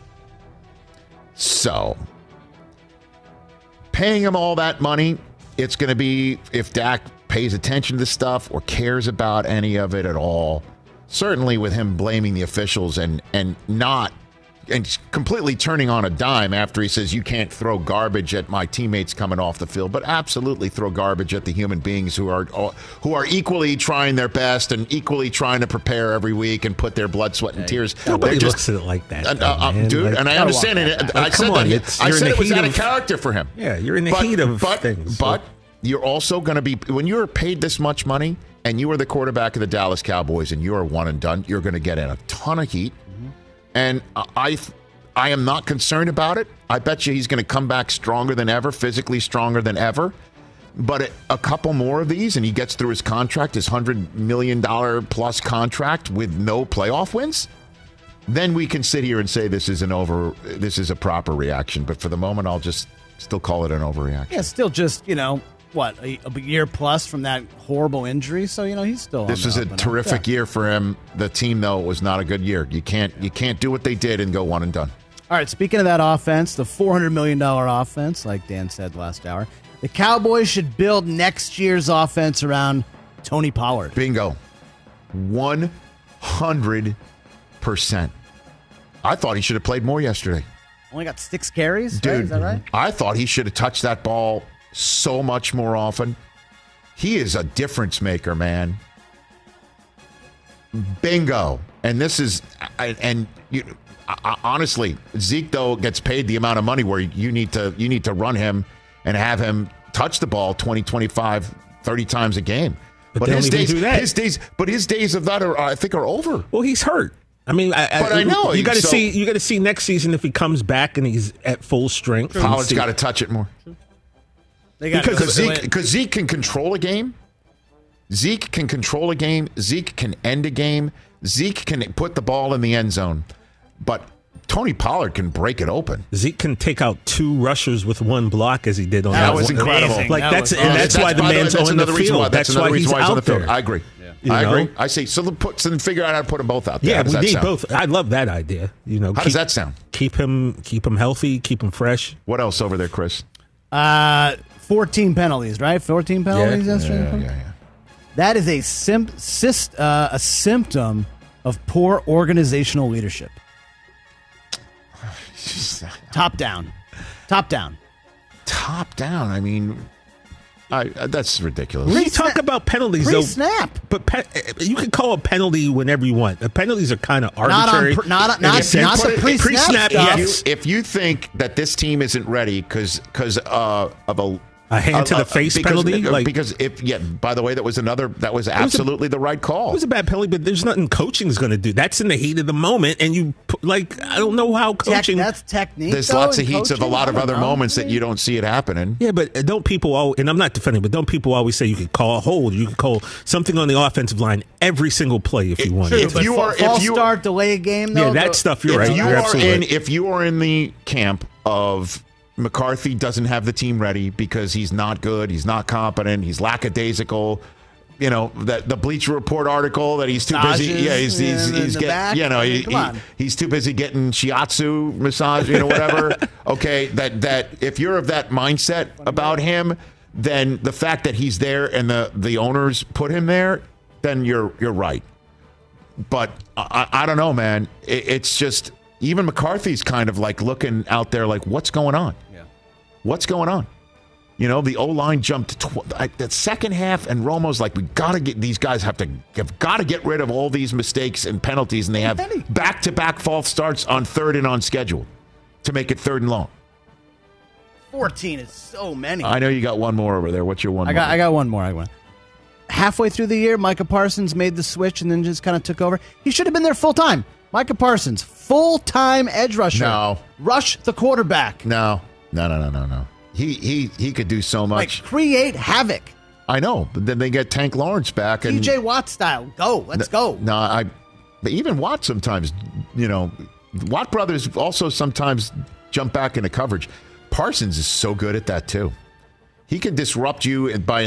Speaker 1: So, paying him all that money, it's going to be, if Dak pays attention to this stuff or cares about any of it at all, certainly with him blaming the officials and completely turning on a dime after he says you can't throw garbage at my teammates coming off the field, but absolutely throw garbage at the human beings who are equally trying their best and equally trying to prepare every week and put their blood, sweat, and tears.
Speaker 5: Nobody looks at it like that,
Speaker 1: dude.
Speaker 5: Like,
Speaker 1: and I understand it. I said it was out of character for him.
Speaker 5: Yeah, you're in the heat of things.
Speaker 1: But you're also going to be, when you're paid this much money and you are the quarterback of the Dallas Cowboys and you are one and done, you're going to get in a ton of heat. And I am not concerned about it. I bet you he's going to come back stronger than ever, physically stronger than ever. But a couple more of these, and he gets through his contract, his $100 million plus contract with no playoff wins, then we can sit here and say this is a proper reaction. But for the moment, I'll just still call it an overreaction.
Speaker 7: Yeah, still just, a year plus from that horrible injury. So, he's still
Speaker 1: This was a terrific year for him. The team, though, was not a good year. You can't do what they did and go one and done.
Speaker 7: All right, speaking of that offense, the $400 million offense, like Dan said last hour, the Cowboys should build next year's offense around Tony Pollard.
Speaker 1: Bingo. 100%. I thought he should have played more yesterday.
Speaker 7: Only got 6 carries?
Speaker 1: Dude,
Speaker 7: right? Is that right?
Speaker 1: I thought he should have touched that ball so much more often. He is a difference maker, man. Bingo. And this is, honestly, Zeke, though, gets paid the amount of money where you need to run him and have him touch the ball 20, 25, 30 times a game. But his days of that I think are over.
Speaker 5: Well, he's hurt. I mean,
Speaker 1: I know
Speaker 5: you got to see next season if he comes back and he's at full strength.
Speaker 1: Pollard's got to touch it more. Because Zeke can control a game. Zeke can control a game. Zeke can end a game. Zeke can put the ball in the end zone. But Tony Pollard can break it open.
Speaker 5: Zeke can take out 2 rushers with 1 block as he did on that.
Speaker 1: That was incredible.
Speaker 5: That's why the man's on the field. That's why he's out there.
Speaker 1: I agree. I agree. I say, so figure out how to put them both out there.
Speaker 5: Yeah, we need both. I love that idea. How
Speaker 1: does that sound?
Speaker 5: Keep him healthy, keep him fresh.
Speaker 1: What else over there, Chris?
Speaker 7: 14 penalties, right? 14 penalties yesterday.
Speaker 1: Yeah.
Speaker 7: That is a symptom of poor organizational leadership. Top down.
Speaker 1: I mean, that's ridiculous.
Speaker 5: We talk about penalties, though.
Speaker 7: Snap.
Speaker 5: But you can call a penalty whenever you want. The penalties are kind of arbitrary.
Speaker 7: Not the pre-snap.
Speaker 5: Yes.
Speaker 1: If you think that this team isn't ready because of
Speaker 5: a hand to the face penalty,
Speaker 1: by the way, that was absolutely the right call.
Speaker 5: It was a bad penalty, but there's nothing coaching's going to do. That's in the heat of the moment, and I don't know how coaching.
Speaker 7: That's technique.
Speaker 1: There's lots of heats of a lot of other moments that you don't see it happening.
Speaker 5: Yeah, but don't people always, and I'm not defending, but don't people always say you could call a hold, you could call something on the offensive line every single play if you want.
Speaker 7: If you start, delay a game, though.
Speaker 5: Yeah, that stuff. You're right.
Speaker 1: If you are in the camp of McCarthy doesn't have the team ready because he's not good, he's not competent, he's lackadaisical. The Bleacher Report article that he's too busy. Yeah, he's getting. He's too busy getting shiatsu massage. Whatever. Okay, that if you're of that mindset about him, then the fact that he's there and the owners put him there, then you're right. But I don't know, man. It's just. Even McCarthy's kind of like looking out there like, what's going on? Yeah. What's going on? The O-line jumped that second half, and Romo's like, these guys have got to get rid of all these mistakes and penalties, and they have back-to-back false starts on 3rd and on schedule to make it 3rd and long.
Speaker 7: 14 is so many.
Speaker 1: I know you got one more over there. What's your one?
Speaker 7: I got one more. Halfway through the year, Micah Parsons made the switch and then just kind of took over. He should have been there full time. Micah Parsons, full-time edge rusher.
Speaker 1: No.
Speaker 7: Rush the quarterback.
Speaker 1: No. He could do so much.
Speaker 7: Create havoc.
Speaker 1: I know, but then they get Tank Lawrence back. And
Speaker 7: TJ Watt style. Go. Let's go.
Speaker 1: No, even Watt sometimes, Watt brothers also sometimes jump back into coverage. Parsons is so good at that, too. He can disrupt you by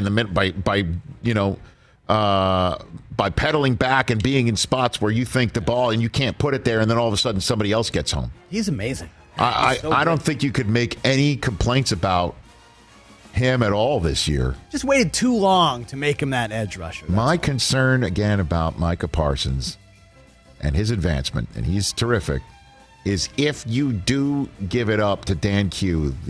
Speaker 1: pedaling back and being in spots where you think the ball and you can't put it there, and then all of a sudden somebody else gets home.
Speaker 7: He's amazing.
Speaker 1: I don't think you could make any complaints about him at all this year.
Speaker 7: Just waited too long to make him that edge rusher.
Speaker 1: My concern, again, about Micah Parsons and his advancement, and he's terrific, is if you do give it up to Dan Q, the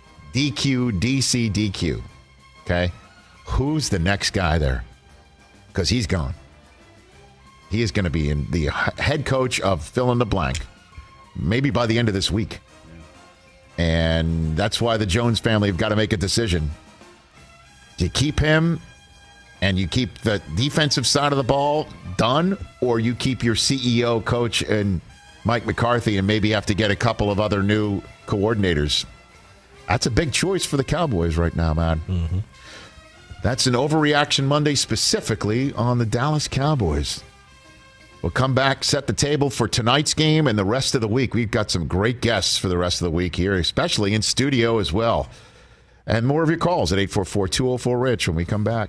Speaker 1: DQ, okay, who's the next guy there? Because he's gone. He is going to be in the head coach of fill in the blank, maybe by the end of this week. And that's why the Jones family have got to make a decision. Do you keep him and you keep the defensive side of the ball done, or you keep your CEO, coach, and Mike McCarthy and maybe have to get a couple of other new coordinators? That's a big choice for the Cowboys right now, man. Mm-hmm. That's an Overreaction Monday specifically on the Dallas Cowboys. We'll come back, set the table for tonight's game and the rest of the week. We've got some great guests for the rest of the week here, especially in studio as well. And more of your calls at 844-204-RICH when we come back.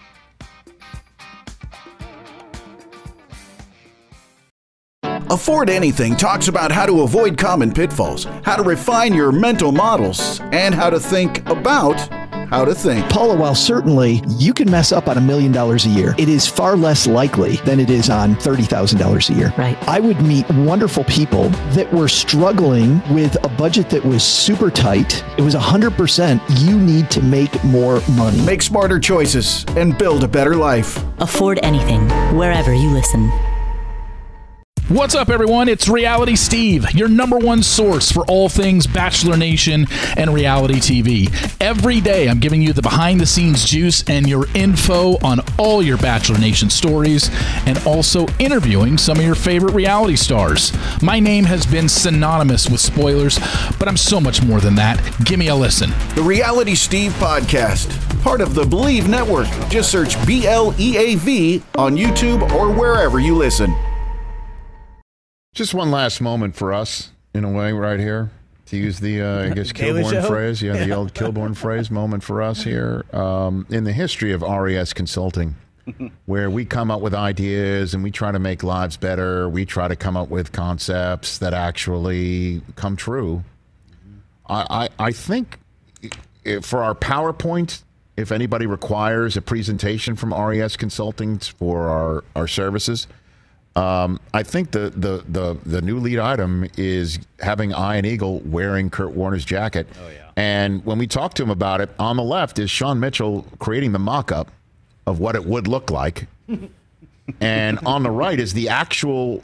Speaker 13: Afford Anything talks about how to avoid common pitfalls, how to refine your mental models, and how to think about how to think.
Speaker 14: Paula, while certainly you can mess up on $1 million a year, it is far less likely than it is on $30,000 a year.
Speaker 15: Right.
Speaker 14: I would meet wonderful people that were struggling with a budget that was super tight. It was 100%. You need to make more money.
Speaker 13: Make smarter choices and build a better life.
Speaker 15: Afford Anything, wherever you listen. What's up, everyone? It's Reality Steve, your number one source for all things Bachelor Nation and reality TV. Every day, I'm giving you the behind-the-scenes juice and your info on all your Bachelor Nation stories, and also interviewing some of your favorite reality stars. My name has been synonymous with spoilers, but I'm so much more than that. Give me a listen.
Speaker 13: The Reality Steve Podcast, part of the Believe Network. Just search BLEAV on YouTube or wherever you listen.
Speaker 1: Just one last moment for us, in a way, right here, to use the, I guess, Kilborn phrase. Yeah, the old Kilborn phrase, moment for us here. In the history of RES Consulting, where we come up with ideas and we try to make lives better. We try to come up with concepts that actually come true. I think for our PowerPoint, if anybody requires a presentation from RES Consulting for our services, I think the new lead item is having Ian Eagle wearing Kurt Warner's jacket. Oh, yeah. And when we talked to him about it, on the left is Sean Mitchell creating the mock-up of what it would look like. And on the right is the actual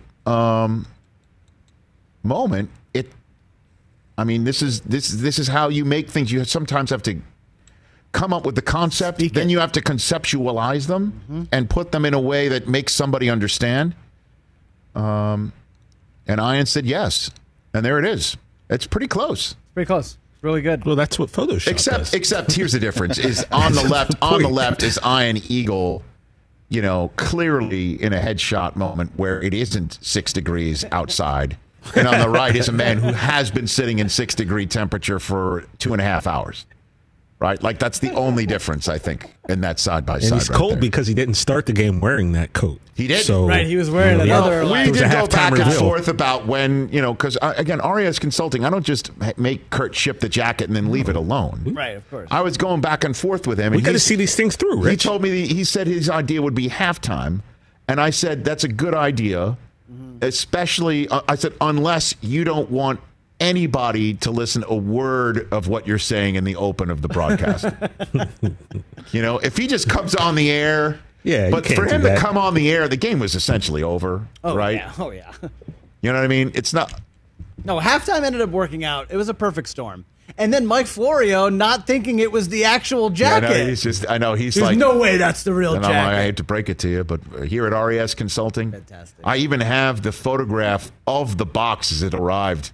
Speaker 1: moment. This is how you make things. You sometimes have to come up with the concept, then you have to conceptualize them and put them in a way that makes somebody understand. And Ian said yes, and there it is. It's pretty close.
Speaker 7: Pretty close. Really good.
Speaker 5: Well, that's what Photoshop does.
Speaker 1: Except here's the difference: is on the left. On the left is Ian Eagle, clearly in a headshot moment where it isn't 6 degrees outside, and on the right is a man who has been sitting in 6-degree temperature for 2.5 hours. Right, like that's the only difference I think in that side by side.
Speaker 5: And he's cold because he didn't start the game wearing that coat.
Speaker 1: He did.
Speaker 5: So,
Speaker 7: right, he was wearing another.
Speaker 1: We did go back and forth about when, because again, RES Consulting, I don't just make Kurt ship the jacket and then leave it alone.
Speaker 7: Right, of course.
Speaker 1: I was going back and forth with him.
Speaker 5: We got to see these things through, Rich.
Speaker 1: He told me he said his idea would be halftime, and I said that's a good idea, especially I said unless you don't want anybody to listen a word of what you're saying in the open of the broadcast. If he just comes on the air, but for him to come on the air, the game was essentially over, right?
Speaker 7: Yeah. Oh, yeah.
Speaker 1: You know what I mean? It's not.
Speaker 7: No, halftime ended up working out. It was a perfect storm. And then Mike Florio not thinking it was the actual jacket.
Speaker 1: There's
Speaker 7: like, no way that's the real jacket.
Speaker 1: I hate to break it to you, but here at RES Consulting,
Speaker 7: fantastic.
Speaker 1: I even have the photograph of the box as it arrived.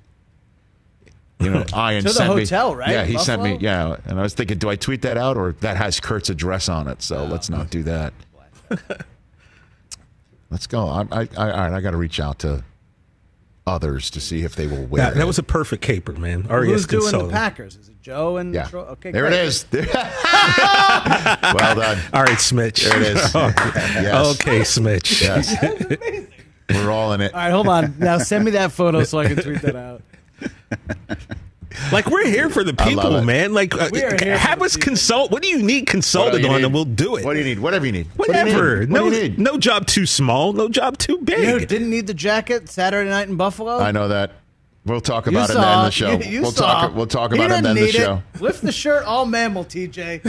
Speaker 1: Ian
Speaker 7: to the
Speaker 1: sent
Speaker 7: hotel,
Speaker 1: me,
Speaker 7: right?
Speaker 1: Yeah, he sent me. Yeah, and I was thinking, do I tweet that out or that has Kurt's address on it? So let's not do that. Let's go. All right, I got to reach out to others to see if they will wear.
Speaker 5: That was a perfect caper, man.
Speaker 7: Who's doing the Packers? Is it Joe and okay?
Speaker 1: There
Speaker 7: great.
Speaker 1: it is. Well done.
Speaker 5: All right, Smitch.
Speaker 1: There it is. Yes.
Speaker 5: Okay, Smitch.
Speaker 1: Yes. We're all in it.
Speaker 7: All right, hold on. Now send me that photo so I can tweet that out.
Speaker 5: Like, we're here for the people, man. Like, have us consult. What do you need consulted on, and we'll do it.
Speaker 1: What do you need? Whatever you need.
Speaker 5: Whatever.
Speaker 1: What do you need?
Speaker 5: No job too small. No job too big.
Speaker 7: You didn't need the jacket Saturday night in Buffalo.
Speaker 1: I know that. We'll talk about it in the show. We'll talk about it in the show.
Speaker 7: Lift the shirt, all mammal, TJ.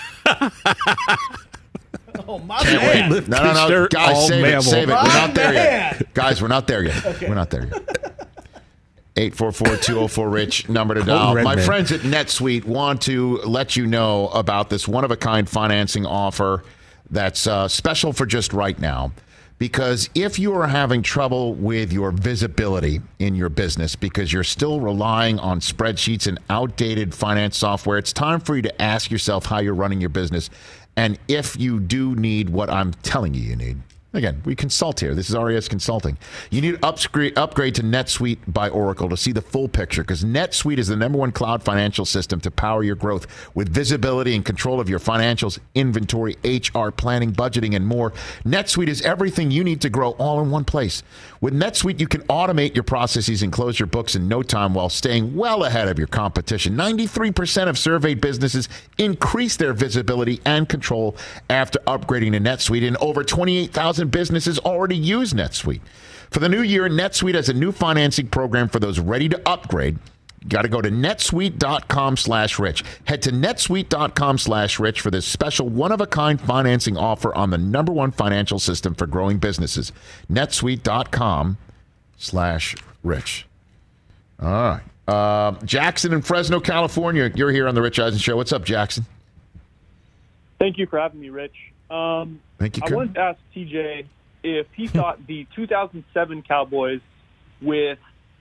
Speaker 7: Oh, my
Speaker 1: man.
Speaker 7: Wait.
Speaker 1: No. Guys, save it. We're not there yet. Guys, we're not there yet. Okay. We're not there yet. 844-204-RICH, number to dial. My friends at NetSuite want to let you know about this one-of-a-kind financing offer that's special for just right now. Because if you are having trouble with your visibility in your business because you're still relying on spreadsheets and outdated finance software, it's time for you to ask yourself how you're running your business and if you do need what I'm telling you need. Again, we consult here. This is RES Consulting. You need to upgrade to NetSuite by Oracle to see the full picture because NetSuite is the #1 cloud financial system to power your growth with visibility and control of your financials, inventory, HR, planning, budgeting, and more. NetSuite is everything you need to grow all in one place. With NetSuite, you can automate your processes and close your books in no time while staying well ahead of your competition. 93% of surveyed businesses increase their visibility and control after upgrading to NetSuite, and over 28,000 businesses already use NetSuite. For the new year, NetSuite has a new financing program for those ready to upgrade. You got to go to netsuite.com/rich. Head to netsuite.com/rich for this special one-of-a-kind financing offer on the #1 financial system for growing businesses. netsuite.com/rich. Rich. All right. Jackson in Fresno, California. You're here on the Rich Eisen Show. What's up, Jackson?
Speaker 16: Thank you for having me, Rich.
Speaker 1: Thank you,
Speaker 16: I wanted to ask TJ if he thought the 2007 Cowboys with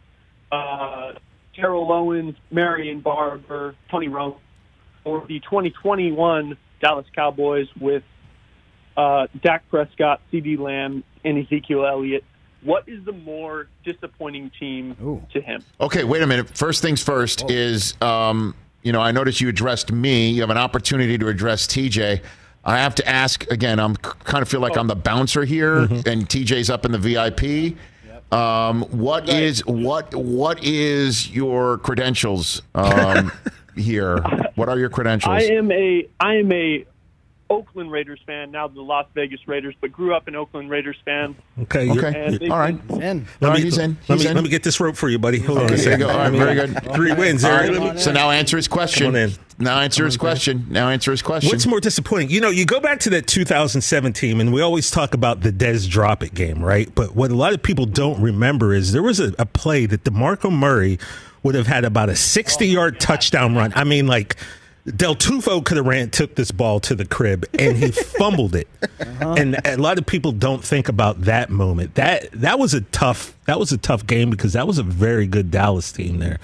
Speaker 16: Terrell Owens, Marion Barber, Tony Romo, or the 2021 Dallas Cowboys with Dak Prescott, CeeDee Lamb, and Ezekiel Elliott, what is the more disappointing team to him?
Speaker 1: Okay, wait a minute. First things first is, I noticed you addressed me. You have an opportunity to address TJ. I have to ask again. I'm kind of feel like I'm the bouncer here, and TJ's up in the VIP. What is your credentials here? What are your credentials?
Speaker 16: I am a Oakland Raiders fan, now the Las Vegas Raiders, but grew up an Oakland Raiders fan.
Speaker 1: Okay. All right. He's in.
Speaker 5: Let me get this rope for you, buddy. Hold on a
Speaker 1: There you
Speaker 5: second.
Speaker 1: go. All right, very good.
Speaker 5: 3 wins.
Speaker 1: All
Speaker 5: Eric.
Speaker 1: right. So now answer his question.
Speaker 5: Come on in.
Speaker 1: Now answer his question.
Speaker 5: What's more disappointing? You go back to that 2007 team, and we always talk about the Dez Drop-It game, right? But what a lot of people don't remember is there was a play that DeMarco Murray would have had about a 60-yard touchdown run. I mean, like, Del Tufo could have took this ball to the crib, and he fumbled it. And a lot of people don't think about that moment. That was a tough game because that was a very good Dallas team there.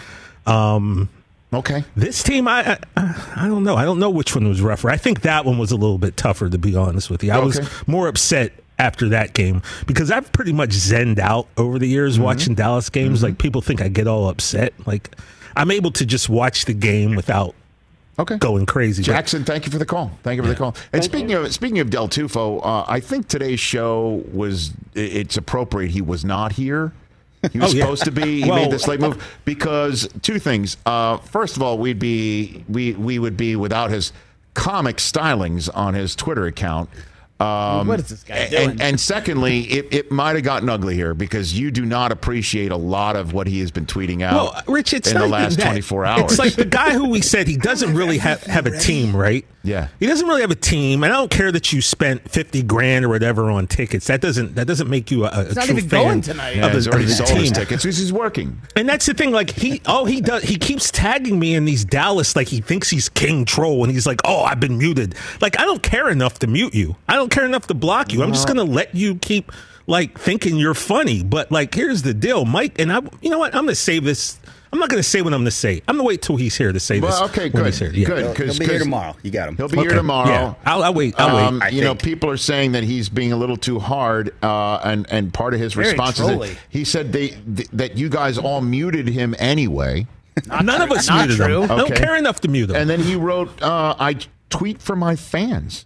Speaker 1: Okay.
Speaker 5: This team, I don't know. I don't know which one was rougher. I think that one was a little bit tougher, to be honest with you. I was more upset after that game because I've pretty much zenned out over the years watching Dallas games. Like, people think I get all upset. Like, I'm able to just watch the game without going crazy.
Speaker 1: Jackson, thank you for the call. And speaking of Del Tufo, I think today's show it's appropriate he was not here. He was supposed to be. He made this late move because two things. First of all, we would be without his comic stylings on his Twitter account.
Speaker 7: What is this guy doing?
Speaker 1: And secondly, it might have gotten ugly here because you do not appreciate a lot of what he has been tweeting out.
Speaker 5: Well, Rich, it's
Speaker 1: in the
Speaker 5: not
Speaker 1: last
Speaker 5: that.
Speaker 1: 24 hours.
Speaker 5: It's like the guy who we said he doesn't really have a team, right?
Speaker 1: Yeah,
Speaker 5: he doesn't really have a team, and I don't care that you spent $50,000 or whatever on tickets. That doesn't make you a
Speaker 7: He's not
Speaker 5: true
Speaker 7: even
Speaker 5: fan
Speaker 7: going tonight.
Speaker 1: Yeah, he's already sold his
Speaker 5: team.
Speaker 1: tickets because he's working.
Speaker 5: And that's the thing. Like he keeps tagging me in these Dallas. Like he thinks he's King Troll, and he's like, "Oh, I've been muted." Like I don't care enough to mute you. I don't care enough to block you. I'm just gonna let you keep like thinking you're funny. But like, here's the deal, Mike. And you know what? I'm gonna save this. I'm not going to say what I'm going to say. I'm going to wait till he's here to say this.
Speaker 1: Well, okay, good.
Speaker 17: Good. He'll be here tomorrow. You got him.
Speaker 1: He'll be here tomorrow.
Speaker 5: Yeah. I'll wait.
Speaker 1: People are saying that he's being a little too hard, and part of his response is that he said that you guys all muted him anyway.
Speaker 5: None of us muted him. I don't care enough to mute him.
Speaker 1: And then he wrote, I tweet for my fans.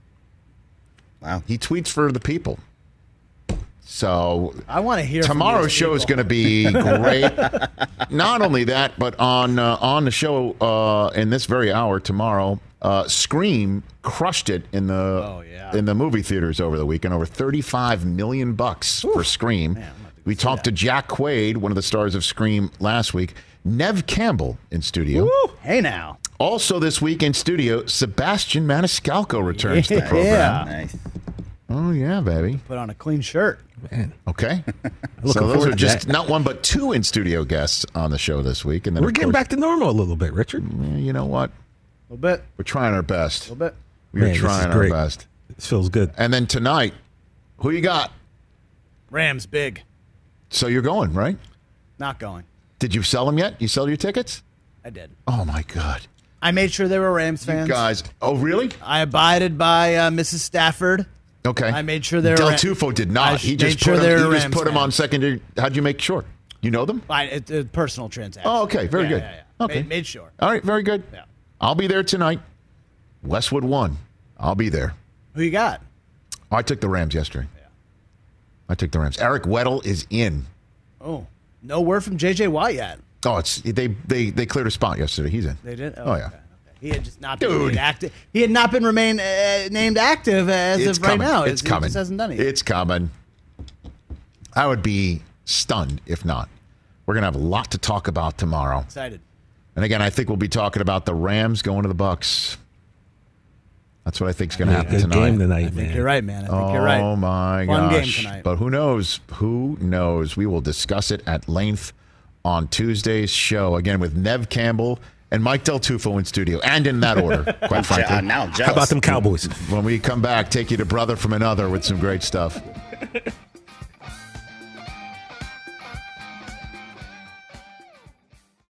Speaker 17: Wow.
Speaker 1: He tweets for the people. So
Speaker 7: I want to hear
Speaker 1: tomorrow's show is going to be great. Not only that, but on the show in this very hour tomorrow, Scream crushed it in the movie theaters over the weekend. Over $35 million for Scream. Man, we talked to Jack Quaid, one of the stars of Scream, last week. Nev Campbell in studio.
Speaker 7: Woo. Hey now.
Speaker 1: Also this week in studio, Sebastian Maniscalco returns to the program.
Speaker 7: Yeah.
Speaker 17: Nice.
Speaker 1: Oh yeah, baby.
Speaker 7: Put on a clean shirt.
Speaker 5: Man.
Speaker 1: Okay. So those are just not one but two in studio guests on the show this week, and then
Speaker 5: we're getting back to normal a little bit, Richard.
Speaker 1: You know what?
Speaker 7: A little bit.
Speaker 1: We're trying our best.
Speaker 7: A little bit.
Speaker 1: We're trying our best.
Speaker 5: This feels good.
Speaker 1: And then tonight, who you got?
Speaker 7: Rams big.
Speaker 1: So you're going, right?
Speaker 7: Not going.
Speaker 1: Did you sell them yet? You sell your tickets?
Speaker 7: I did.
Speaker 1: Oh my God.
Speaker 7: I made sure they were Rams fans.
Speaker 1: You guys. Oh really?
Speaker 7: I abided by Mrs. Stafford.
Speaker 1: Okay.
Speaker 7: I made sure they were.
Speaker 1: Del Tufo did not. He just put them on secondary. How'd you make sure? You know them?
Speaker 7: It's a personal transaction.
Speaker 1: Oh, okay. Very good.
Speaker 7: Yeah.
Speaker 1: Okay.
Speaker 7: Made sure.
Speaker 1: All right. Very good.
Speaker 7: Yeah.
Speaker 1: I'll be there tonight. Westwood 1. I'll be there.
Speaker 7: Who you got?
Speaker 1: Oh, I took the Rams yesterday. Yeah. I took the Rams. Eric Weddle is in.
Speaker 7: Oh, no word from J.J. Watt yet.
Speaker 1: Oh, they cleared a spot yesterday. He's in.
Speaker 7: They did?
Speaker 1: Oh yeah.
Speaker 7: Okay. He had just not been named active. He had not been named active as of right now.
Speaker 1: It's coming.
Speaker 7: He just hasn't done it yet.
Speaker 1: It's coming. I would be stunned if not. We're going to have a lot to talk about tomorrow.
Speaker 7: Excited.
Speaker 1: And again, I think we'll be talking about the Rams going to the Bucs. That's what I think is going to happen
Speaker 5: Good
Speaker 1: tonight.
Speaker 5: game tonight,
Speaker 7: I think you're right, man. I think you're right.
Speaker 1: Oh, my
Speaker 7: Fun
Speaker 1: gosh.
Speaker 7: game tonight.
Speaker 1: But who knows? Who knows? We will discuss it at length on Tuesday's show, again, with Nev Campbell and Mike Del Tufo in studio, and in that order, quite frankly.
Speaker 17: Now,
Speaker 5: How about them Cowboys?
Speaker 1: When we come back, take you to Brother from Another with some great stuff.